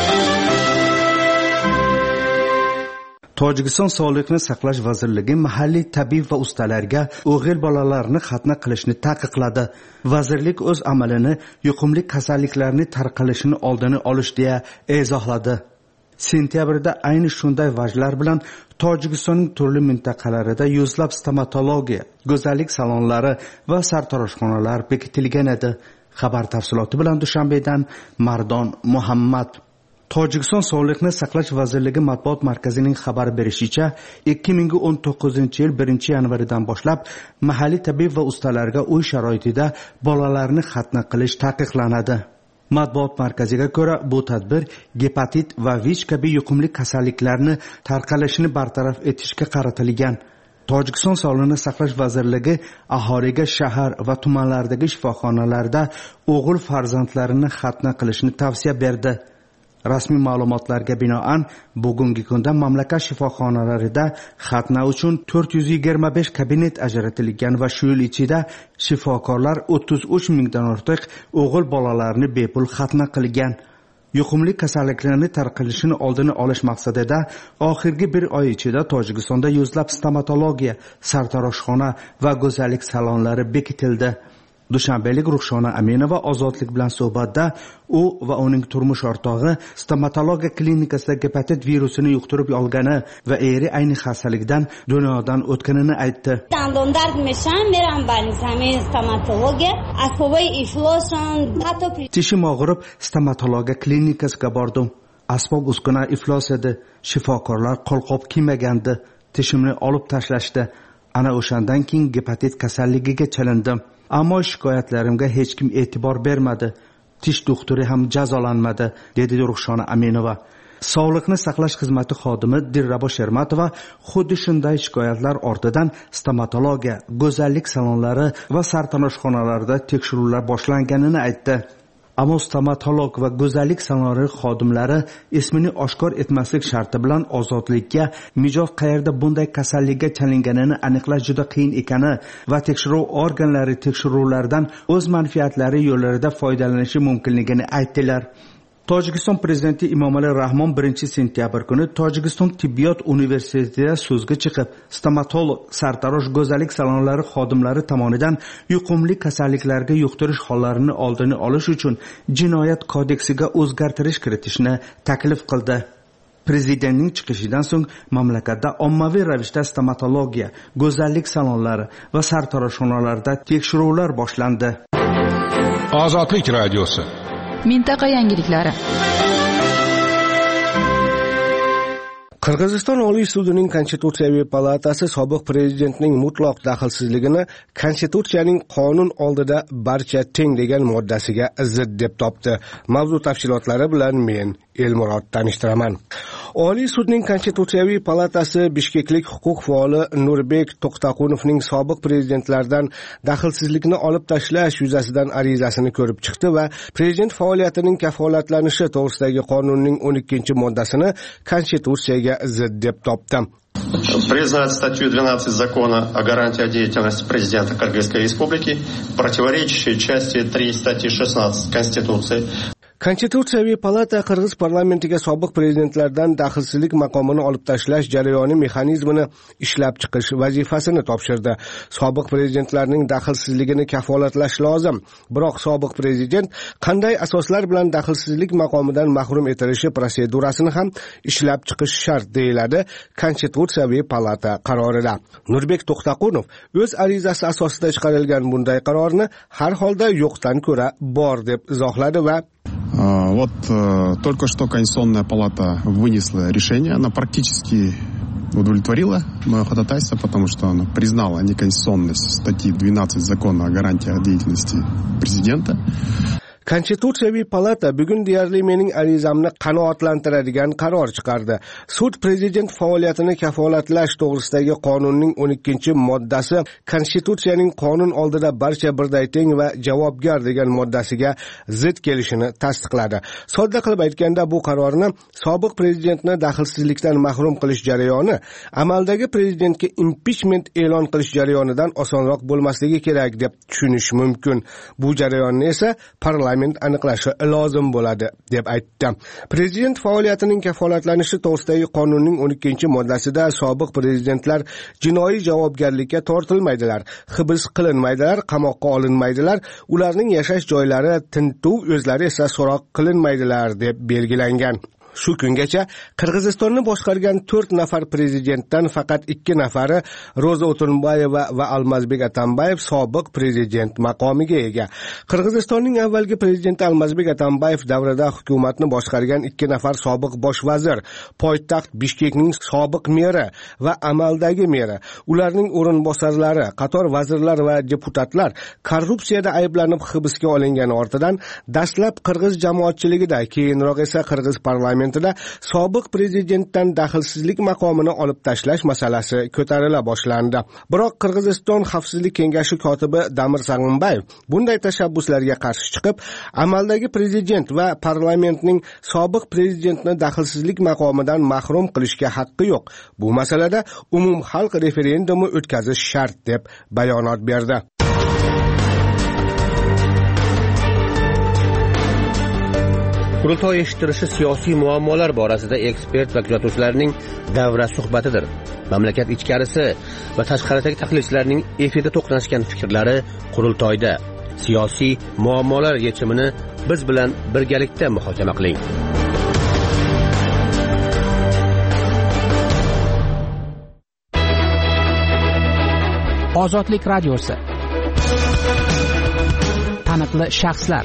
Tojikiston Sog'liqni saqlash vazirligi mahalliy tabib va ustalarga o'g'il bolalarni xatna qilishni taqiqladi. Vazirlik o'z amalini yuqumli kasalliklarning tarqalishini oldini olish deya izohladi. Sentyabrda ayni shunday vajlar bilan Tojikistonning turli mintaqalarida yuzlab stomatologiya, go'zallik salonlari va sartaroshxonalar bekitilgan edi. Xabar tafsiloti bilan Dushanbedan Mardon Muhammad. Tojikiston Sog'liqni saqlash vazirligi matbuot markazining xabar berishicha, ikki ming o'n to'qqizinchi yil birinchi yanvardan boshlab mahalliy tabib va ustalarga uy sharoitida bolalarni xatna qilish taqiqlanadi. Matbuot markaziga ko'ra, bu tadbir gepatit va V I C kabi yuqumli kasalliklarni tarqalishini bartaraf etishga qaratilgan. Tojikiston Sog'liqni saqlash vazirligi aholiga shahar va tumanlardagi shifoxonalarda o'g'il farzandlarini xatna qilishni tavsiya berdi. Rasmiy ma'lumotlarga binoan bugungi kunda mamlakat shifoxonalarida xatna uchun to'rt yuz yigirma besh kabinet ajratilgan va shu yil ichida shifokorlar o'ttiz uch mingdan ortiq o'g'il bolalarni bepul xatna qilgan. Yuqumli kasalliklarni tarqalishini oldini olish maqsadida oxirgi bir oy ichida Tojikistonda yuzlab stomatologiya, sartaroshxona va go'zallik salonlari bekitildi. Dushanbelik Ruxshona Aminova Ozodlik bilan suhbatda u va uning turmush o'rtog'i stomatologiya klinikasida gepatit virusini yuqtirib olgani va eri ayni xastalikdan dunyodan o'tganini aytdi. دندان درد میشم میرم برنامه stomatologiya asboboy iflosan hatto tishim og'rib stomatologiya klinikasiga bordim. Asbob uskuna iflos edi. Shifokorlar qo'lqop kiymagandi. Tishimni olib tashlashdi. Ana o'shandan keyin gepatit kasalligiga chalindim. Ammo shikoyatlarimga hech kim e'tibor bermadi. Tish doktori ham jazolanmadi, dedi Ruxshona Aminova. Sog'liqni saqlash xizmati xodimi Dilrabo Shermatova xuddi shunday shikoyatlar ortidan stomatologiya, go'zallik salonlari va sartaroshxonalarda tekshiruvlar boshlanganini aytdi. Ammo stomatolog va go'zallik salonlari xodimlari ismini oshkor etmaslik sharti bilan Ozodlikka mijoz qayerda bunday kasallikka chalinganini aniqlash juda qiyin ekani va tekshiruv organlari tekshiruvlardan o'z manfaatlari yo'llarida foydalanishi mumkinligini aytdilar. Tojikiston prezidenti Emomali Rahmon birinchi sentyabr kuni Tojikiston tibbiyot universitetida so'zga chiqib, stomatolog, sartarosh, go'zallik salonlari xodimlari tomonidan yuqumli kasalliklarga yuqtirish hollarini oldini olish uchun jinoyat kodeksiga o'zgartirish kiritishni taklif qildi. Prezidentning chiqishidan so'ng mamlakatda ommaviy ravishda stomatologiya, go'zallik salonlari va sartaroshxonalarda tekshiruvlar boshlandi. Ozodlik radiosi. mintaqa yangiliklari. Qirg'iziston Oliy sudining Konstitutsiyaviy palatasi sobiq prezidentning mutlaq daxlsizligini Konstitutsiyaning qonun oldida barcha teng degan moddasiga zid deb topdi. Mavzu tafsilotlari bilan men Elmurod tanishtiraman. Oliy sudning Konstitutsiyaviy palatasi bishkeklik huquq faoli Nurbek To'xtaqunovning sobiq prezidentlardan daxlsizlikni olib tashlash yuzasidan arizasini ko'rib chiqdi va prezident faoliyatining kafolatlanishi to'g'risidagi qonunning o'n ikkinchi moddasini Konstitutsiyaga zid deb topdi. Признать статью двенадцать Закона о гарантии деятельности президента Кыргызской Республики, противоречащей части три статьи шестнадцать Конституции. Konstitutsiyaviy palata Qirg'iz parlamentiga sobiq prezidentlardan daxlsizlik maqomini olib tashlash jarayoni mexanizmini ishlab chiqish vazifasini topshirdi. Sobiq prezidentlarning daxlsizligini kafolatlash lozim. Biroq sobiq prezident qanday asoslar bilan daxlsizlik maqomidan mahrum etilishi protsedurasini ham ishlab chiqish shart deyiladi Konstitutsiyaviy palata qarorida. Nurbek To'xtaqunov o'z arizasi asosida chiqarilgan bunday qarorni har holda yo'qdan ko'ra bor deb izohladi va Вот только что Конституционная палата вынесла решение, она практически удовлетворила мое ходатайство, потому что она признала неконституционность статьи двенадцать Закона о гарантии деятельности президента. Konstitutsiyaviy palata bugun deyarli mening arizamni qanoatlantiradigan qaror chiqardi. Sud prezident faoliyatini kafolatlash to'g'risidagi qonunning o'n ikkinchi moddasi Konstitutsiyaning qonun oldida barcha birday teng va javobgar degan moddasiga zid kelishini tasdiqladi. Sodda qilib aytganda bu qarorni sobiq prezidentni daxlsizlikdan mahrum qilish jarayoni amaldagi prezidentga impichment e'lon qilish jarayonidan osonroq bo'lmasligi kerak deb tushunish mumkin. Bu jarayonni esa parlament aniqlashi lozim bo'ladi deb aytdi. Prezident faoliyatining kafolatlanishi to'g'risidagi qonunning o'n ikkinchi moddasida sobiq prezidentlar jinoiy javobgarlikka tortilmaydilar, hibs qilinmaydilar, qamoqqa olinmaydilar, ularning yashash joylari tintuv o'zlari esa so'roq qilinmaydilar deb belgilangan. Shu kungacha Qirg'izistonni boshqargan to'rt nafar prezidentdan faqat ikki nafari Ro'za O'tunbayeva va Almazbek Atambayev sobiq prezident maqomiga ega. Qirg'izistonning avvalgi prezidenti Almazbek Atambayev davrida hukumatni boshqargan ikki nafar sobiq bosh vazir, poytaxt Bishkekning sobiq meri va amaldagi meri, ularning o'rinbosarlari, qator vazirlar va deputatlar korrupsiyada ayblanib hibsga olingani ortidan dastlab qirg'iz jamoatchiligida, keyinroq esa qirg'iz parlamentida sobiq prezidentdan daxlsizlik maqomini olib tashlash masalasi ko'tarila boshlandi. Biroq Qirg'iziston Xavfsizlik kengashi kotibi Damir Sag'inbayev bunday tashabbuslarga qarshi chiqib, amaldagi prezident va parlamentning sobiq prezidentni daxlsizlik maqomidan mahrum qilishga haqqi yo'q. Bu masalada umumxalq referendumi o'tkazish shart deb bayonot berdi. Qurultoy eshittirishi siyosiy muammolar borasida ekspert va kuzatuvchilarning davra suhbatidir. Mamlakat ichkarisi va tashqaridagi tahlilchilarning efirda to'qnashgan fikrlari qurultoyda. Siyosiy muammolar yechimini biz bilan birgalikda muhokama qiling. Ozodlik radiosi. Taniqli shaxslar.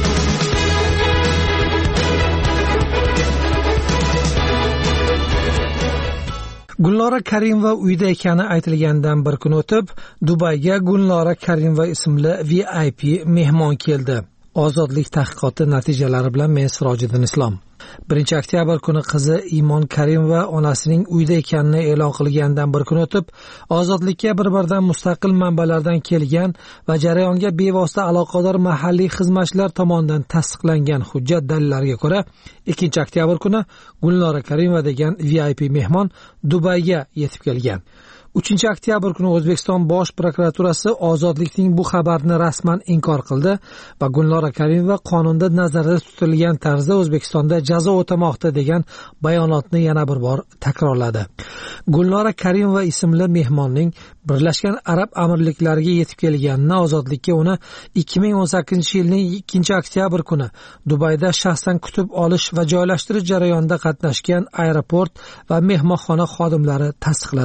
Gulnora Karimova uyda ekani aytilgandan bir kun o'tib, Dubayga Gulnora Karimova ismli V I P mehmon keldi. Ozodlik tahqiqoti natijalari bilan men Sirojiddin Islom. birinchi oktyabr kuni qizi Imon Karimova onasining uyda ekanini e'lon qilgandan bir kun o'tib, ozodlikka bir-biridan mustaqil manbalardan kelgan va jarayonga bevosita aloqador mahalliy xizmatchilar tomonidan tasdiqlangan hujjat dalillariga ko'ra, ikkinchi oktyabr kuni Gulnora Karimova degan V I P mehmon Dubayga yetib kelgan. uchinchi oktyabr kuni O'zbekiston Bosh prokuraturasi ozodlikning bu xabarni rasman inkor qildi va Gulnora Karimova qonunda nazarda tutilgan tarzda O'zbekistonda jazo o'tamoqda degan bayonotni yana bir bor takrorladi. Gulnora Karimova ismli mehmonning Birlashgan Arab Amirliklariga yetib kelganini, ozodlikka uni ikki ming o'n sakkizinchi yilning ikkinchi oktyabr kuni Dubayda shaxsan kutib olish va joylashtirish jarayonida qatnashgan aeroport va mehmonxona xodimlari tasdiqladi.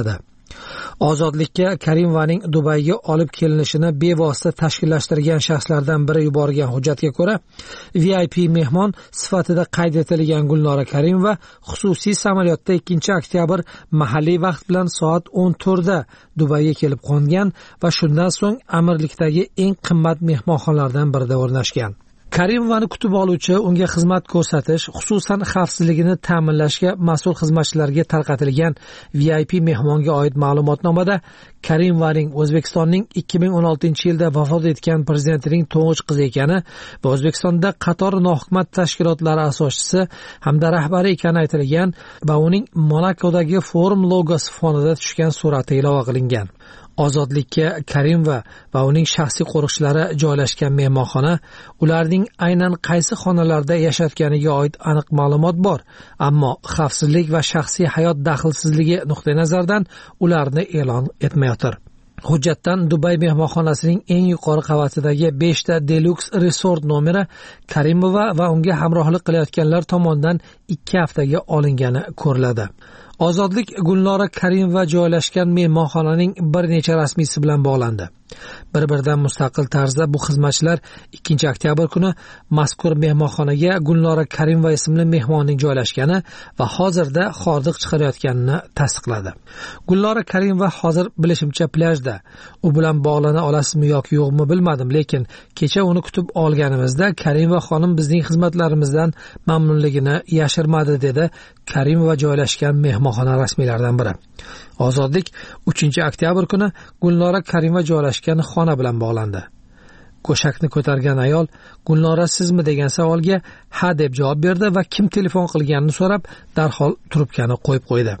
Ozodlikka Karimovaning Dubayga olib kelinishini bevosita tashkillashtirgan shaxslardan biri yuborgan hujjatga ko'ra, V I P mehmon sifatida qayd etilgan Gulnora Karimova xususiy samolyotda ikkinchi oktyabr mahalliy vaqt bilan soat o'n to'rtda Dubayga kelib qo'ngan va shundan so'ng amirlikdagi eng qimmat mehmonxonalardan birida o'rnashgan. Karimovani kutib oluvchi, unga xizmat ko'rsatish, xususan xavfsizligini ta'minlashga mas'ul xizmatchilarga tarqatilgan V I P mehmonga oid ma'lumotnomada Karimovaning O'zbekistonning ikki ming o'n oltinchi yilda vafot etgan prezidentining to'ng'ich qizi ekani va O'zbekistonda qator nohukumat tashkilotlari asoschisi hamda rahbari ekani aytilgan va uning Monakodagi forum logosi fonida tushgan surati ilova qilingan. Ozodlikka Karimova va uning shaxsiy qo'riqchilari joylashgan mehmonxona, ularning aynan qaysi xonalarda yashayotganiga oid aniq ma'lumot bor, ammo xavfsizlik va shaxsiy hayot daxlsizligi nuqtai nazaridan ularni e'lon etmayotir. Hujjatdan Dubay mehmonxonasining eng yuqori qavatidagi beshta Deluxe Resort nomeri Karimova va unga hamrohlik qilayotganlar tomonidan ikki haftaga olingani ko'riladi. Ozodlik Gulnora Karimova joylashgan mehmonxonaning bir necha rasmiysi bilan bog'landi. Bir-biridan mustaqil tarzda bu xizmatchilar ikkinchi oktyabr kuni mazkur mehmonxonaga Gulnora Karimova ismli mehmonning joylashgani va hozirda hordiq chiqarayotganini tasdiqladi. Gulnora Karimova hozir bilishimcha plyajda. U bilan bog'lana olasizmi yoki yo'qmi bilmadim, lekin kecha uni kutib olganimizda Karimova xonim bizning xizmatlarimizdan mamnunligini yashirmadi, dedi Karimova joylashgan mehmonxona rasmiylaridan biri. Ozodlik uchinchi oktyabr kuni Gulnora Karimova joylashgan xona bilan bog'landi. Go'shakni ko'targan ayol Gulnora sizmi degan savolga ha deb javob berdi va kim telefon qilganini so'rab darhol trubkani qo'yib qo'ydi.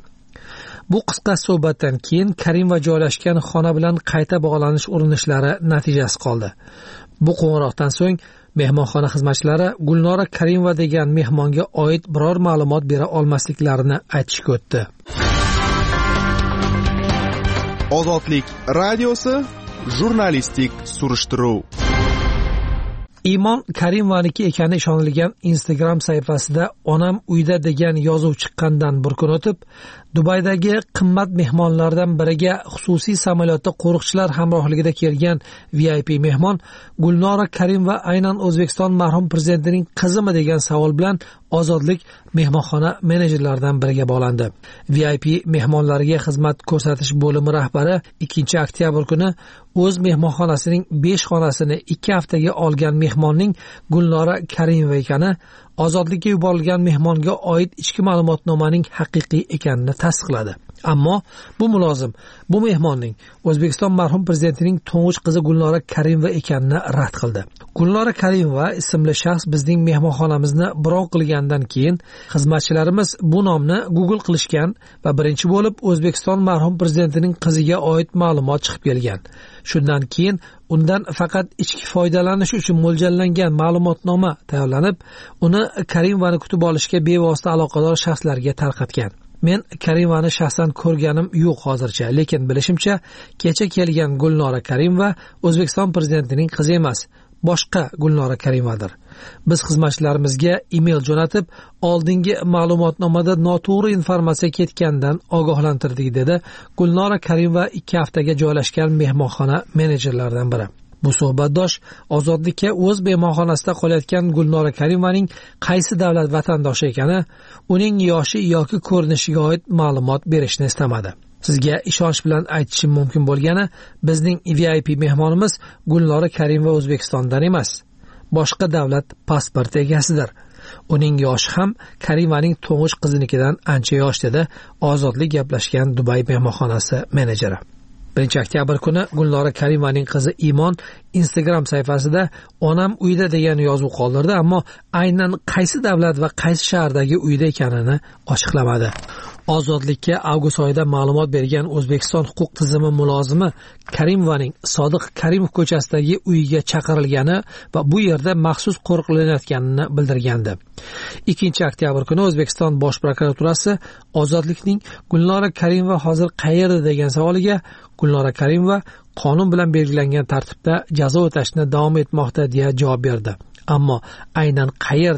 Bu qisqa suhbatdan keyin Karimova joylashgan xona bilan qayta bog'lanish urinishlari natijasiz qoldi. Bu qo'ng'iroqdan so'ng mehmonxona xizmatchilari Gulnora Karimova degan mehmonga oid biror ma'lumot bera olmasliklarini aytishga o'tdi. Ozodlik radiosi jurnalistik surishtiruv. Imon Karimovaniki ekani ishonilgan Instagram sahifasida onam uyda degan yozuv chiqqandan bir kun o'tib, Dubaydagi qimmat mehmonlardan biriga xususiy samolyotda qo'riqchilar hamrohligida kelgan V I P mehmon Gulnora Karimova aynan O'zbekiston marhum prezidentining qizimi degan savol bilan Ozodlik mehmonxona menejerlaridan biriga bog'landi. V I P mehmonlariga xizmat ko'rsatish bo'limi rahbari ikkinchi oktyabr kuni o'z mehmonxonasining besh xonasini ikki haftaga olgan mehmonning Gulnora Karimova ekani, Ozodlikka yuborilgan mehmonga oid ichki ma'lumotnomaning haqiqiy ekanini tasdiqladi. Ammo bu mulozim bu mehmonning O'zbekiston marhum prezidentining to'ng'ich qizi Gulnora Karimova ekanini rad qildi. Gulnora Karimova ismli shaxs bizning mehmonxonamizni birov qilgandan keyin xizmatchilarimiz bu nomni Google qilishgan va birinchi bo'lib O'zbekiston marhum prezidentining qiziga oid ma'lumot chiqib kelgan. Shundan keyin undan faqat ichki foydalanish uchun mo'ljallangan ma'lumotnoma tayyorlanib, uni Karimovani kutib olishga bevosita aloqador shaxslarga tarqatgan. Men Karimovani shaxsan ko'rganim yo'q hozircha, lekin bilishimcha kecha kelgan Gulnora Karimova O'zbekiston prezidentining qizi emas, boshqa Gulnora Karimovadir. Biz xizmatchilarimizga email jo'natib, oldingi ma'lumotnomada noto'g'ri informatsiya ketgandan ogohlantirdik, dedi Gulnora Karimova ikki haftaga joylashgan mehmonxona menejerlaridan biri. Bu suhbatdosh Ozodlikka o'z mehmonxonasida qolayotgan Gulnora Karimovaning qaysi davlat vatandoshi ekani, uning yoshi yoki ko'rinishiga oid ma'lumot berishni istamadi. Sizga ishonch bilan aytishim mumkin bo'lgani, bizning V I P mehmonimiz Gulnora Karimova O'zbekistondan emas, boshqa davlat pasporti egasidir. Uning yoshi ham Karimovaning to'ng'ich qizinikidan ancha yosh, dedi Ozodlik gaplashgan Dubay mehmonxonasi menejeri. birinchi oktyabr kuni Gulnora Karimovaning qizi Imon Instagram sahifasida onam uyda degan yozuv qoldirdi, ammo aynan qaysi davlat va qaysi shahardagi uyda ekanini ochiqlamadi. Ozodlikka avgust oyida ma'lumot bergan O'zbekiston huquq tizimi mulozimi Karimovaning Sodiq Karimov ko'chasidagi uyiga chaqirilgani va bu yerda maxsus qo'riqlanayotganini bildirgandi. ikkinchi oktyabr kuni O'zbekiston Bosh prokuraturasi Ozodlikning Gulnora Karimova hozir qayerda degan savoliga Gulnora Karimova qonun bilan belgilangan tartibda jazo o'tashni davom etmoqda deya javob berdi. Ammo aynan qayerda,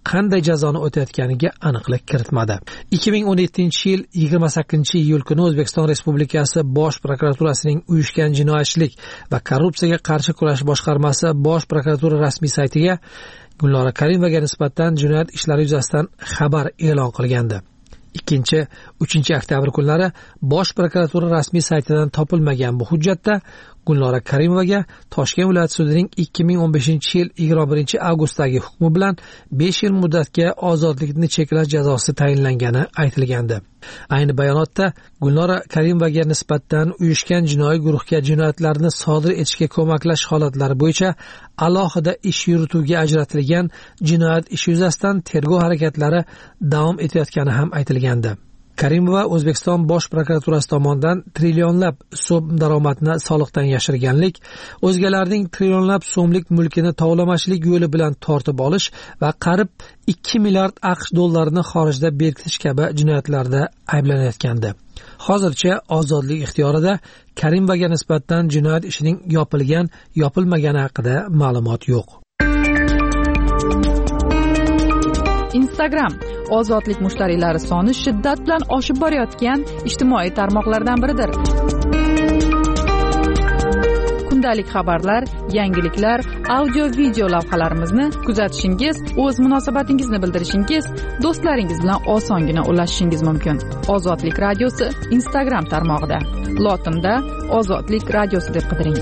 qanday jazoni o'tayotganiga aniqlik kiritmadi. ikki ming o'n yettinchi yil yigirma sakkizinchi iyul kuni O'zbekiston Respublikasi Bosh prokuraturasining uyushgan jinoyatchilik va korrupsiyaga qarshi kurash boshqarmasi Bosh prokuratura rasmiy saytiga Gulnora Karimovaga nisbatan jinoyat ishlari yuzasidan xabar e'lon qilgandi. ikkinchi uchinchi oktyabr kunlari Bosh prokuratura rasmiy saytidan topilmagan bu hujjatda Gulnora Karimovaga Toshkent viloyat sudining ikki ming o'n beshinchi yil yigirma birinchi avgustdagi hukmi bilan besh yil muddatga ozodlikni cheklash jazosi tayinlangani aytilgandi. Ayni bayonotda Gulnora Karimovaga nisbatan uyushgan jinoiy guruhga jinoyatlarni sodir etishga ko'maklash holatlari bo'yicha alohida ish yurituvga ajratilgan jinoyat ishi yuzasidan tergov harakatlari davom etayotgani ham aytilgandi. Karimova O'zbekiston Bosh prokuraturasi tomonidan trillionlab so'm daromadni soliqdan yashirganlik, o'zgalarning trillionlab so'mlik mulkini tovlamachilik yo'li bilan tortib olish va qarib ikki milliard AQSh dollarini xorijda berkitish kabi jinoyatlarda ayblanayotgandi. Hozircha ozodlik ixtiyorida Karimovaga nisbatan jinoyat ishining yopilgan, yopilmagani haqida ma'lumot yo'q. Instagram ozodlik mushtariylari soni shiddat bilan oshib borayotgan ijtimoiy tarmoqlardan biridir. Kundalik xabarlar, yangiliklar, audio video lavhalarimizni kuzatishingiz, o'z munosabatingizni bildirishingiz, do'stlaringiz bilan osongina ulashishingiz mumkin. Ozodlik radiosi Instagram tarmog'ida. Lotinda Ozodlik radiosi deb qidiring.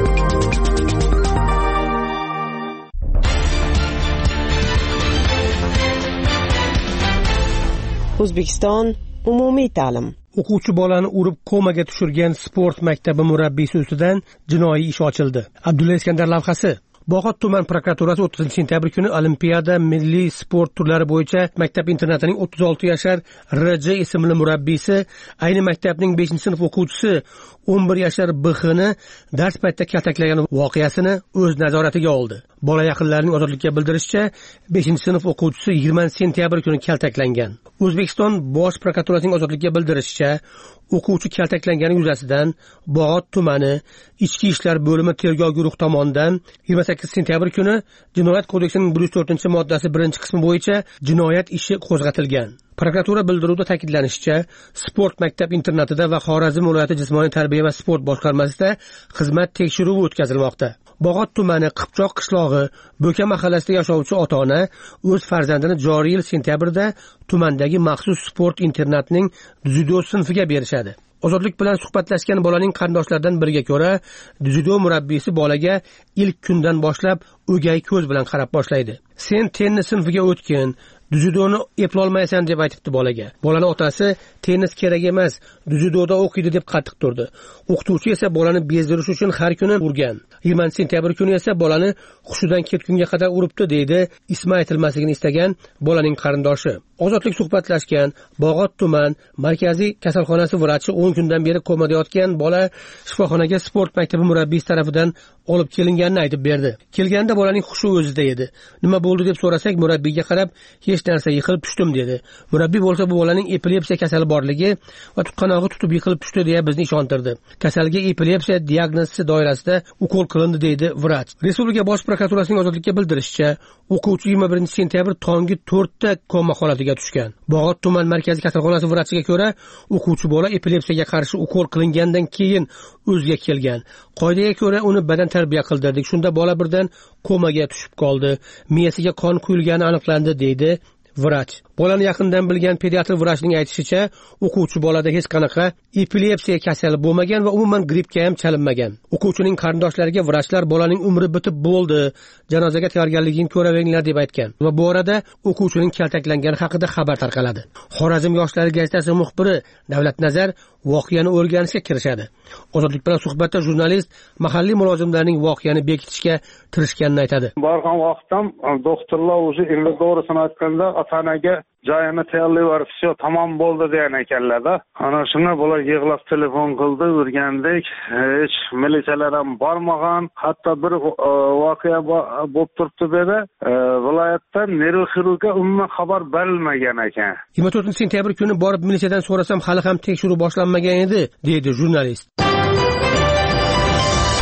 O'zbekiston umumiy ta'lim. O'quvchi bolani urib komaga tushirgan sport maktabi murabbiysi ustidan jinoiy ish ochildi. Abdulla Iskandar lavhasi. Bog'ot tuman prokuraturasi o'ttizinchi sentyabr kuni Olimpiada milliy sport turlari bo'yicha maktab internatining o'ttiz olti yashar R J ismli murabbiysi, ayni maktabning beshinchi sinf o'quvchisi o'n bir yashar B X ni dars paytida kaltaklagan voqeasini o'z nazoratiga oldi. Bola yaqinlarining ozodlikka bildirishicha, beshinchi sinf o'quvchisi yigirmanchi sentyabr kuni kaltaklangan. O'zbekiston Bosh prokuraturasining ozodlikka bildirishicha, o'quvchi kaltaklangani yuzasidan Bog'ot tumani Ichki ishlar bo'limi tergov guruhi tomonidan yigirma sakkizinchi sentyabr kuni Jinoyat kodeksining bir yuz to'rtinchi moddasi birinchi qismi bo'yicha jinoyat ishi qo'zg'atilgan. Prokuratura bildiruvida ta'kidlanishicha, sport maktab internatida va Xorazm viloyati jismoniy tarbiya va sport boshqarmasida xizmat tekshiruvi o'tkazilmoqda. Bog'ot tumani Qipchoq qishlog'i Bo'ka mahallasida yashovchi ota-ona o'z farzandini joriy yil sentyabrda tumandagi maxsus sport internatining dzyudo sinfiga berishadi. Ozodlik bilan suhbatlashgan bolaning qarindoshlaridan biriga ko'ra, dzyudo murabbiysi bolaga ilk kundan boshlab o'gay ko'z bilan qarab boshlaydi. Sen tennis sinfiga o'tgin, dzyudoni eplolmaysan deb aytibdi bolaga. Bolaning otasi tennis kerak emas, dzyudoda o'qiydi deb qattiq turdi. O'qituvchi esa bolani bezdirish uchun har kuni urgan. yigirmanchi sentyabr kuni esa bolani hushidan ketgunga qadar uribdi, deydi ismi aytilmasligini istagan bolaning qarindoshi. Ozodlik suhbatlashgan Bog'ot tuman markaziy kasalxonasi vrachi o'n kundan beri komada yotgan bola shifoxonaga sport maktabi murabbiysi tarafidan olib kelinganini aytib berdi. Kelganda bolaning hushi o'zida edi. Nima bo'ldi deb so'rasak, murabbiyga qarab, hech narsa, yiqilib tushdim dedi. Murabbiy bo'lsa bu bolaning epilepsiya kasali borligi va tuqqanog'i tutib yiqilib tushdi deya bizni ishontirdi. Kasalga epilepsiya diagnozisi doirasida ukol qilindi, deydi vrach. Respublika Bosh prokuraturasining ozodlikka bildirishicha, o'quvchi yigirma birinchi sentyabr tongi to'rtda koma holatiga tushgan. Bog'ot tuman markaziy kasalxonasi vrachiga ko'ra, o'quvchi bola epilepsiyaga qarshi ukol qilingandan keyin o'ziga kelgan. Qoidaga ko'ra uni badan tarbiya qildirdik. Shunda bola birdan komaga tushib qoldi. Miyasiga qon quyilgani aniqlandi, deydi vrach. Bolani yaqindan bilgan pediatr vrachning aytishicha, o'quvchi bolada hech qanaqa epilepsiya kasali bo'lmagan va umuman grippga ham chalinmagan. O'quvchining qarindoshlariga vrachlar bolaning umri bitib bo'ldi, janozaga tayyorgarligini ko'raveringlar deb aytgan va bu orada o'quvchining kaltaklangani haqida xabar tarqaladi. Xorazm yoshlari gazetasi muxbiri Davlat Nazar voqeani o'rganishga kirishadi. Ozodlik bilan suhbatda jurnalist mahalliy mulozimlarning voqeani bekitishga tirishganini aytadi. Borgan vaqtda doktorlar o'zi endi to'g'risini aytganda ota-onaga joyini tayyorlayverib, "Все, tamom bo'ldi" degan ekanlar-da. Ana shuni bular yig'lab telefon qildi, o'rgandik. Hech militsiyalar ham bormagan. Hatto bir voqea bo'lib turibdi dedi. Viloyatdan neyroxirurgga umuman xabar berilmagan ekan. yigirma to'rtinchi sentyabr kuni borib militsiyadan so'rasam, hali ham tekshiruv boshlanmagan edi, deydi jurnalist.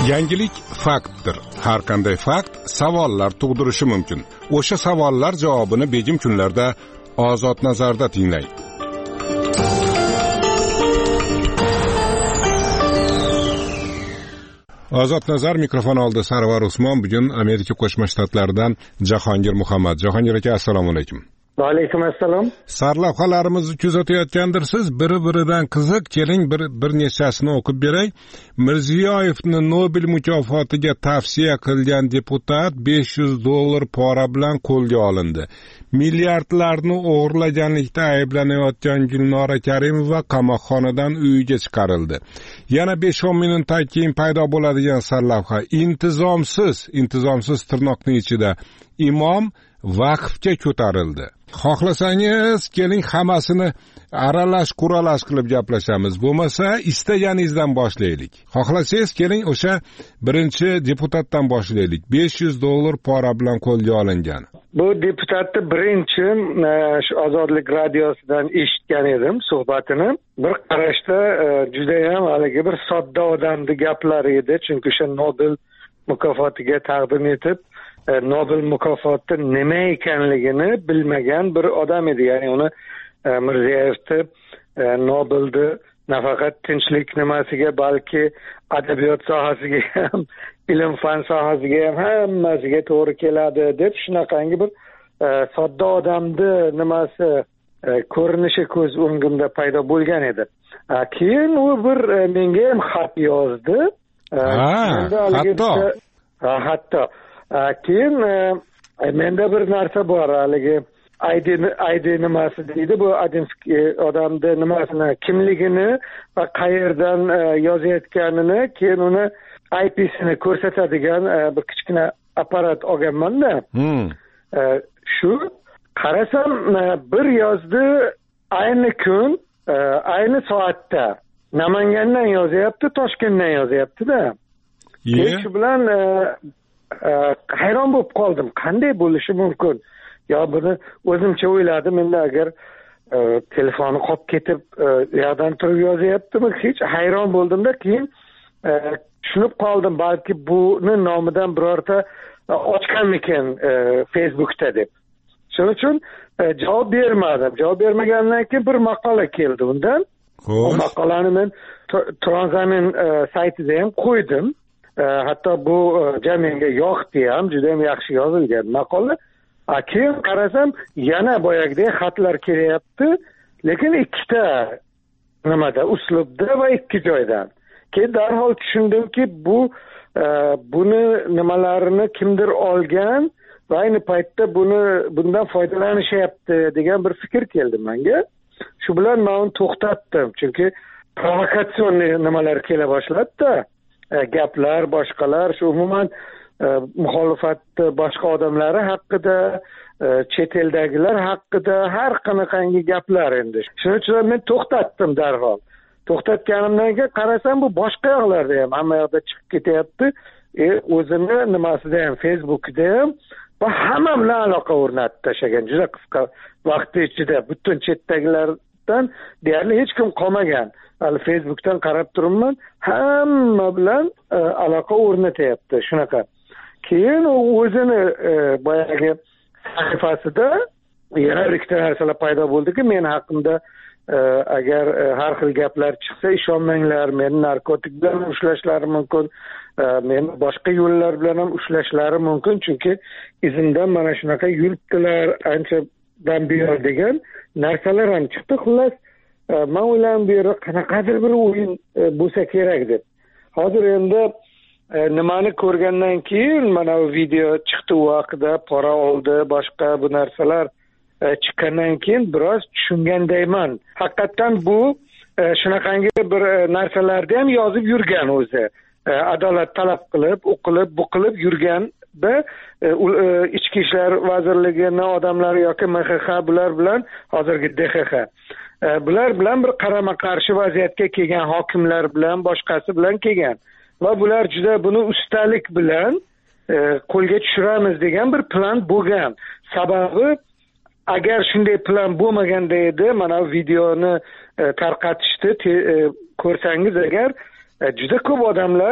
Yangilik faktdir. Har qanday fakt savollar tug'dirishi mumkin. O'sha savollar javobini begim kunlarda Ozod nazarda tinglang. Ozod nazar mikrofon oldi Sarvar Usmon. Bugun Amerika Qo'shma Shtatlaridan Jahongir Muhammad. Jahongir aka, assalomu alaykum. Va alaykum assalom. Sarlavhalarimizni kuzatayotgandirsiz. Biri-biridan qiziq. Keling bir bir nechasini o'qib beray. Mirziyoyevni Nobel mukofotiga tavsiya qilgan deputat besh yuz dollar pora bilan qo'lga olindi. Milliardlarni o'g'irlaganlikda ayblanayotgan Gulnora Karimova qamoqxonadan uyiga chiqarildi. Yana besh o'n minutdan keyin paydo bo'ladigan sarlavha intizomsiz, intizomsiz tirnoqning ichida imom vaqfga ko'tarildi. Xohlasangiz keling hammasini aralash quralash qilib gaplashamiz. Bo'lmasa istaganingizdan boshlaylik. Xohlasangiz keling o'sha birinchi deputatdan boshlaylik. besh yuz dollar pora bilan qo'lga olingan. Bu deputatni birinchi shu Ozodlik radiosidan eshitgan edim suhbatini. Bir qarashda juda ham haligi bir sodda odamning gaplari edi, chunki o'sha Nobel mukofotiga taqdim etib Nobel mukofoti nima ekanligini bilmagan bir odam edi. Ya'ni uni Mirziyoyevni Nobelni nafaqat tinchlik nimasiga, balki adabiyot sohasiga ham, ilm fan sohasiga ham hammasiga to'g'ri keladi deb shunaqangi bir sodda odamni nimasi ko'rinishi ko'z o'ngimda paydo bo'lgan edi. Keyin u bir menga ham xat yozdi. Hatto hatto keyin menda bir narsa bor, haligi aydi nimasi deydi, bu odamni nimasini, kimligini va qayerdan yozayotganini, keyin uni I P'sini ko'rsatadigan bir kichkina apparat olganman-da. Shu qarasam bir yozdi, ayni kun, ayni soatda Namangandan yozyapti, Toshkentdan yozyapti-da. Shu bilan hayron bo'lib qoldim. Qanday bo'lishi mumkin? Yo buni o'zimcha o'yladim, endi agar telefoni qolib ketib yoqdan turib yozyaptimi, hech hayron bo'ldimda, keyin tushunib qoldim, balki buni nomidan birorta ochganmikan Facebookda deb. Shuning uchun javob bermadim. Javob bermagandan keyin bir maqola keldi undan. O maqolani men Transamin saytida ham qo'ydim. Hatto bu menga yoqdi ham, juda ham yaxshi yozilgan maqola. Keyin qarasam yana boyagidek xatlar kelyapti, lekin ikkita nimada, uslubda va ikki joydan. Keyin darhol tushundimki, bu buni nimalarini kimdir olgan va ayni paytda buni bundan foydalanishyapti degan bir fikr keldi menga. Shu bilan men uni to'xtatdim, chunki provokatsion nimalar kela boshladi-da. Gaplar, boshqalar, shu umuman muxolifatni boshqa odamlari haqida, chet eldagilar haqida har qanaqangi gaplar endi. Shuning uchun men to'xtatdim darhol. To'xtatganimdan keyin qarasam, bu boshqa yoqlarda ham hamma yoqda chiqib ketyapti. E o'zini nimasida ham, Facebookda ham va hamma bilan aloqa o'rnatib tashlagan. Juda qisqa vaqt ichida butun chetdagilardan deyarli hech kim qolmagan. Hali Facebookdan qarab turibman, hamma bilan aloqa o'rnatyapti shunaqa. Keyin u o'zini boyagi sahifasida yana ikkita narsalar paydo bo'ldiki, men haqimda agar har xil gaplar chiqsa ishonmanglar, meni narkotik bilan ushlashlari mumkin, meni boshqa yo'llar bilan ham ushlashlari mumkin, chunki izimdan mana shunaqa yuribdilar anchadan buyon degan narsalar ham chiqdi. Xullas men o'yladim, bu yerda qanaqadir bir o'yin bo'lsa kerak deb. Hozir endi nimani ko'rgandan keyin mana bu video chiqdi, u haqida pora oldi, boshqa bu narsalar chiqqandan keyin biroz tushungandayman. Haqiqatan bu shunaqangi bir narsalarni ham yozib yurgan o'zi. Adolat talab qilib, o'qilib, buqilib yurganda ichki ishlar vazirligining odamlari yoki M X X bular bilan, hozirgi D X X bular bilan bir qarama-qarshi vaziyatga kelgan, hokimlar bilan, boshqasi bilan kelgan. Va bular juda buni ustalik bilan qo'lga tushiramiz degan bir plan bo'lgan. Sababi agar shunday plan bo'lmaganda edi, mana videoni tarqatishdi, ko'rsangiz agar juda ko'p odamlar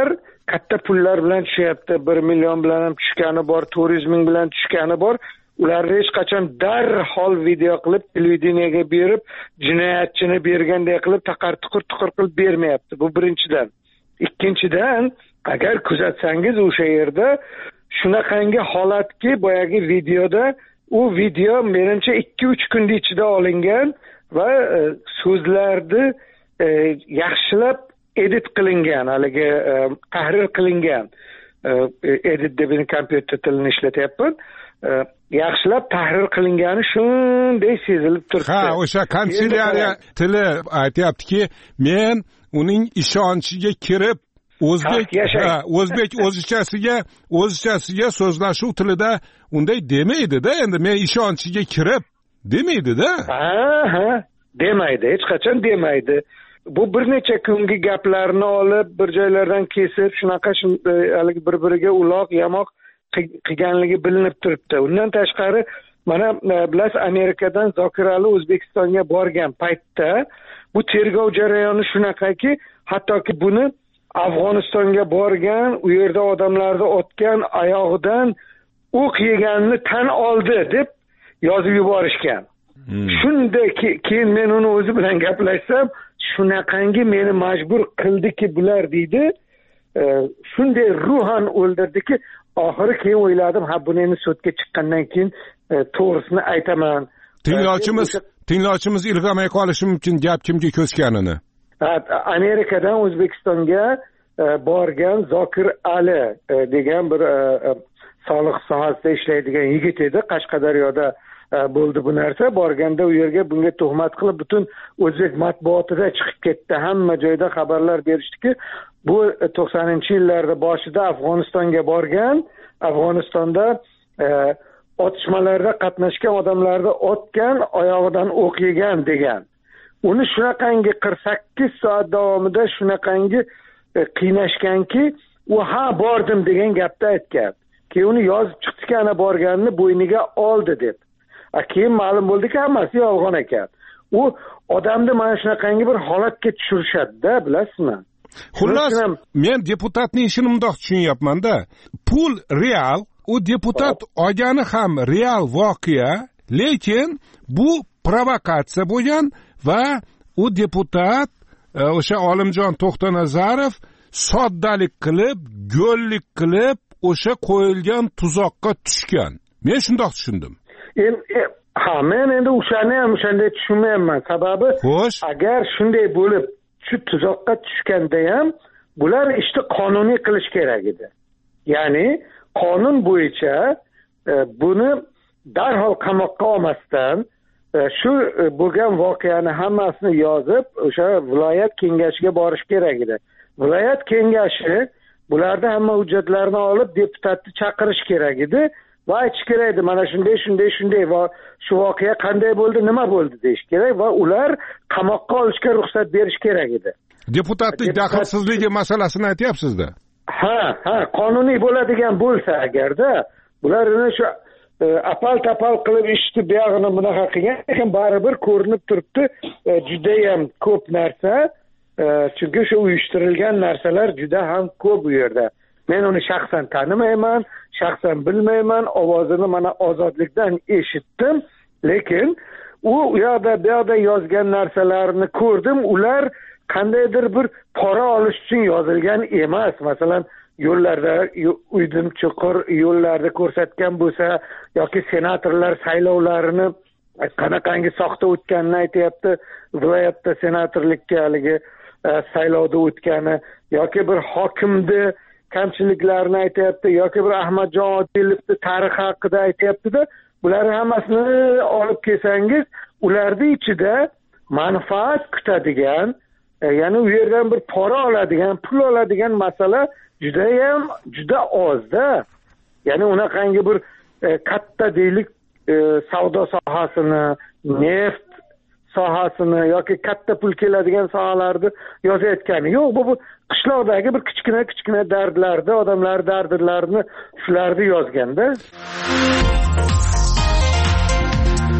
katta pullar bilan tushyapti, bir million bilan ham tushgani bor, to'rt yuz ming bilan tushgani bor. Ularni hech qachon darhol video qilib televideniyaga berib, jinoyatchini berganday qilib taqar tuqur tuqur qilib bermayapti. Bu birinchidan. Ikkinchidan, agar kuzatsangiz o'sha yerda shunaqangi holatki, boyagi videoda u video menimcha ikki uch kun ichida olingan va e, so'zlarni e, yaxshilab edit qilingan, haligi e, tahrir qilingan. E, edit deb kompyuter tilini ishlatyapman. E, yaxshilab tahrir qilingani shunday sezilib turibdi. Ha, o'sha kanselyariya tili aytyaptiki, men uning ishonchiga kirib o'zbek ha, o'zbek o'zichasiga o'zichasiga so'zlashuv tilida unday demaydi-da, endi men ishonchiga kirib demaydi-da. Ha, ha, demaydi, hech qachon demaydi. Bu bir necha kungi gaplarni olib, bir joylardan kesib, shunaqa haligi bir-biriga uloq, yamoq qilganligi bilinib turibdi. Undan tashqari, mana bilasiz, Amerikadan Zokir Ali O'zbekistonga borgan paytda bu tergov jarayoni shunaqaki, hattoki buni Afg'onistonga borgan, u yerda odamlarni otgan, oyog'idan o'q yeganini tan oldi deb yozib yuborishgan. Hmm. Shunda keyin men uni o'zi bilan gaplashsam, shunaqangi meni majbur qildiki bular deydi. E, shunday ruhan o'ldirdiki, oxiri keyin o'yladim, ha buni endi sudga chiqqandan keyin e, to'g'risini aytaman. Tinglovchimiz, e, tinglovchimiz ilg'amay qolishi mumkin gap kimga ko'chganini. Amerikadan O'zbekistonga e, borgan Zokir Ali e, degan bir e, soliq sohasida ishlaydigan yigit edi. Qashqadaryoda e, bo'ldi bu narsa. Borganda u yerga bunga tuhmat qilib butun o'zbek matbuotida chiqib ketdi. Hamma joyda xabarlar berishdiki, bu to'qsoninchi yillarda boshida Afg'onistonga borgan, Afg'onistonda e, otishmalarda qatnashgan odamlarni otgan, oyog'idan o'q yegan degan. Uni shunaqangi qirq sakkiz soat davomida shunaqangi e, qiynashganki, u ha bordim degan gapni aytgan. Keyin uni yozib chiqdiki, ana borganini bo'yniga oldi deb. A keyin ma'lum bo'ldiki, hammasi yolg'on ekan. U odamni mana shunaqangi bir holatga tushirishadi-da, bilasizmi? Xullas, men deputatning ishini bundoq tushunyapman-da. Pul real, u deputat olgani ham real voqea, lekin bu provokatsiya bo'lgan va u deputat o'sha Olimjon To'xtanazarov soddalik qilib, go'llik qilib o'sha qo'yilgan tuzoqqa tushgan. Men shundoq tushundim. Endi ha, men endi o'shani ham shunday tushunmayman. Sababi, agar shunday bo'lib shu tuzoqqa tushganda ham bular ishni qonuniy qilish kerak edi. Ya'ni qonun bo'yicha e, buni darhol qamoqqa olmasdan shu bo'lgan voqeani hammasini yozib o'sha viloyat kengashiga borish kerak edi. Viloyat kengashi bularda hamma hujjatlarni olib deputatni chaqirish kerak edi va aytish kerak edi, mana shunday shunday shunday va shu voqea qanday bo'ldi, nima bo'ldi deyish kerak va ular qamoqqa olishga ruxsat berish kerak edi. Deputatlik daxlsizligi masalasini aytyapsiz-da. Ha, ha, qonuniy bo'ladigan bo'lsa agarda bular shu apal tapal qilib ishni buyog'ini bunaqa qilgan, lekin baribir ko'rinib turibdi juda ham ko'p narsa, chunki shu uyushtirilgan narsalar juda ham ko'p u yerda. Men uni shaxsan tanimayman, shaxsan bilmayman, ovozini mana Ozodlikdan eshitdim, lekin u u yoqda bu yoqda yozgan narsalarini ko'rdim, ular qandaydir bir pora olish uchun yozilgan emas. Masalan, yo'llarda uydim chuqur yo'llarni ko'rsatgan bo'lsa yoki senatorlar saylovlarini qanaqangi soxta o'tganini aytyapti, viloyatda senatorlikka haligi saylovda o'tgani yoki bir hokimni kamchiliklarini aytyapti yoki bir Ahmadjon Odilovni tarixi haqida aytyapti-da, bularni hammasini olib kelsangiz, ularning ichida manfaat kutadigan, ya'ni u yerdan bir pora oladigan, pul oladigan masala juda ham juda ozda. Ya'ni unaqangi bir e, katta deylik e, savdo sohasini, neft sohasini yoki katta pul keladigan sohalarni yozayotgani yo'q. Bu, bu qishloqdagi bir kichkina kichkina dardlarni, odamlar dardlarini shularni yozganda.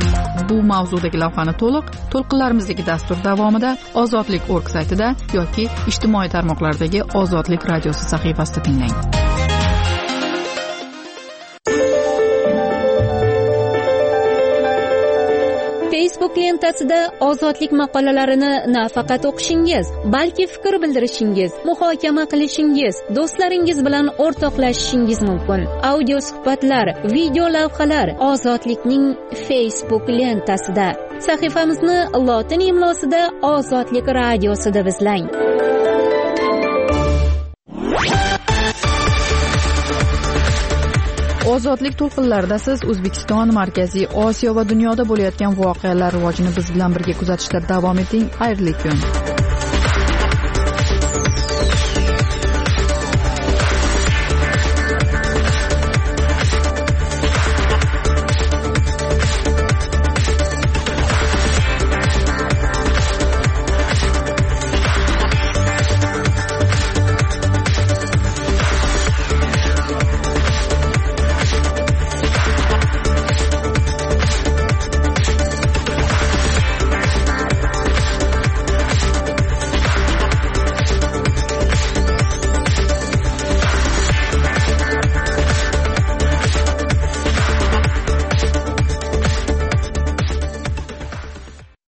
bu mavzudagi lavhani to'liq to'lqinlarimizdagi dastur davomida ozodlik org saytida yoki ijtimoiy tarmoqlardagi ozodlik radiosi sahifasida tinglang. Facebook lentasida ozodlik maqolalarini nafaqat o'qishingiz, balki fikr bildirishingiz, muhokama qilishingiz, do'stlaringiz bilan o'rtoqlashishingiz mumkin. Audio suhbatlar, video lavhalar ozodlikning Facebook lentasida. Sahifamizni lotin imlosida Ozodlik radiosida izlang. Ozodlik to'lqinlarida siz O'zbekiston, Markaziy Osiyo va dunyoda bo'layotgan voqealar rivojini biz bilan birga kuzatishda davom eting. Xayrli kun.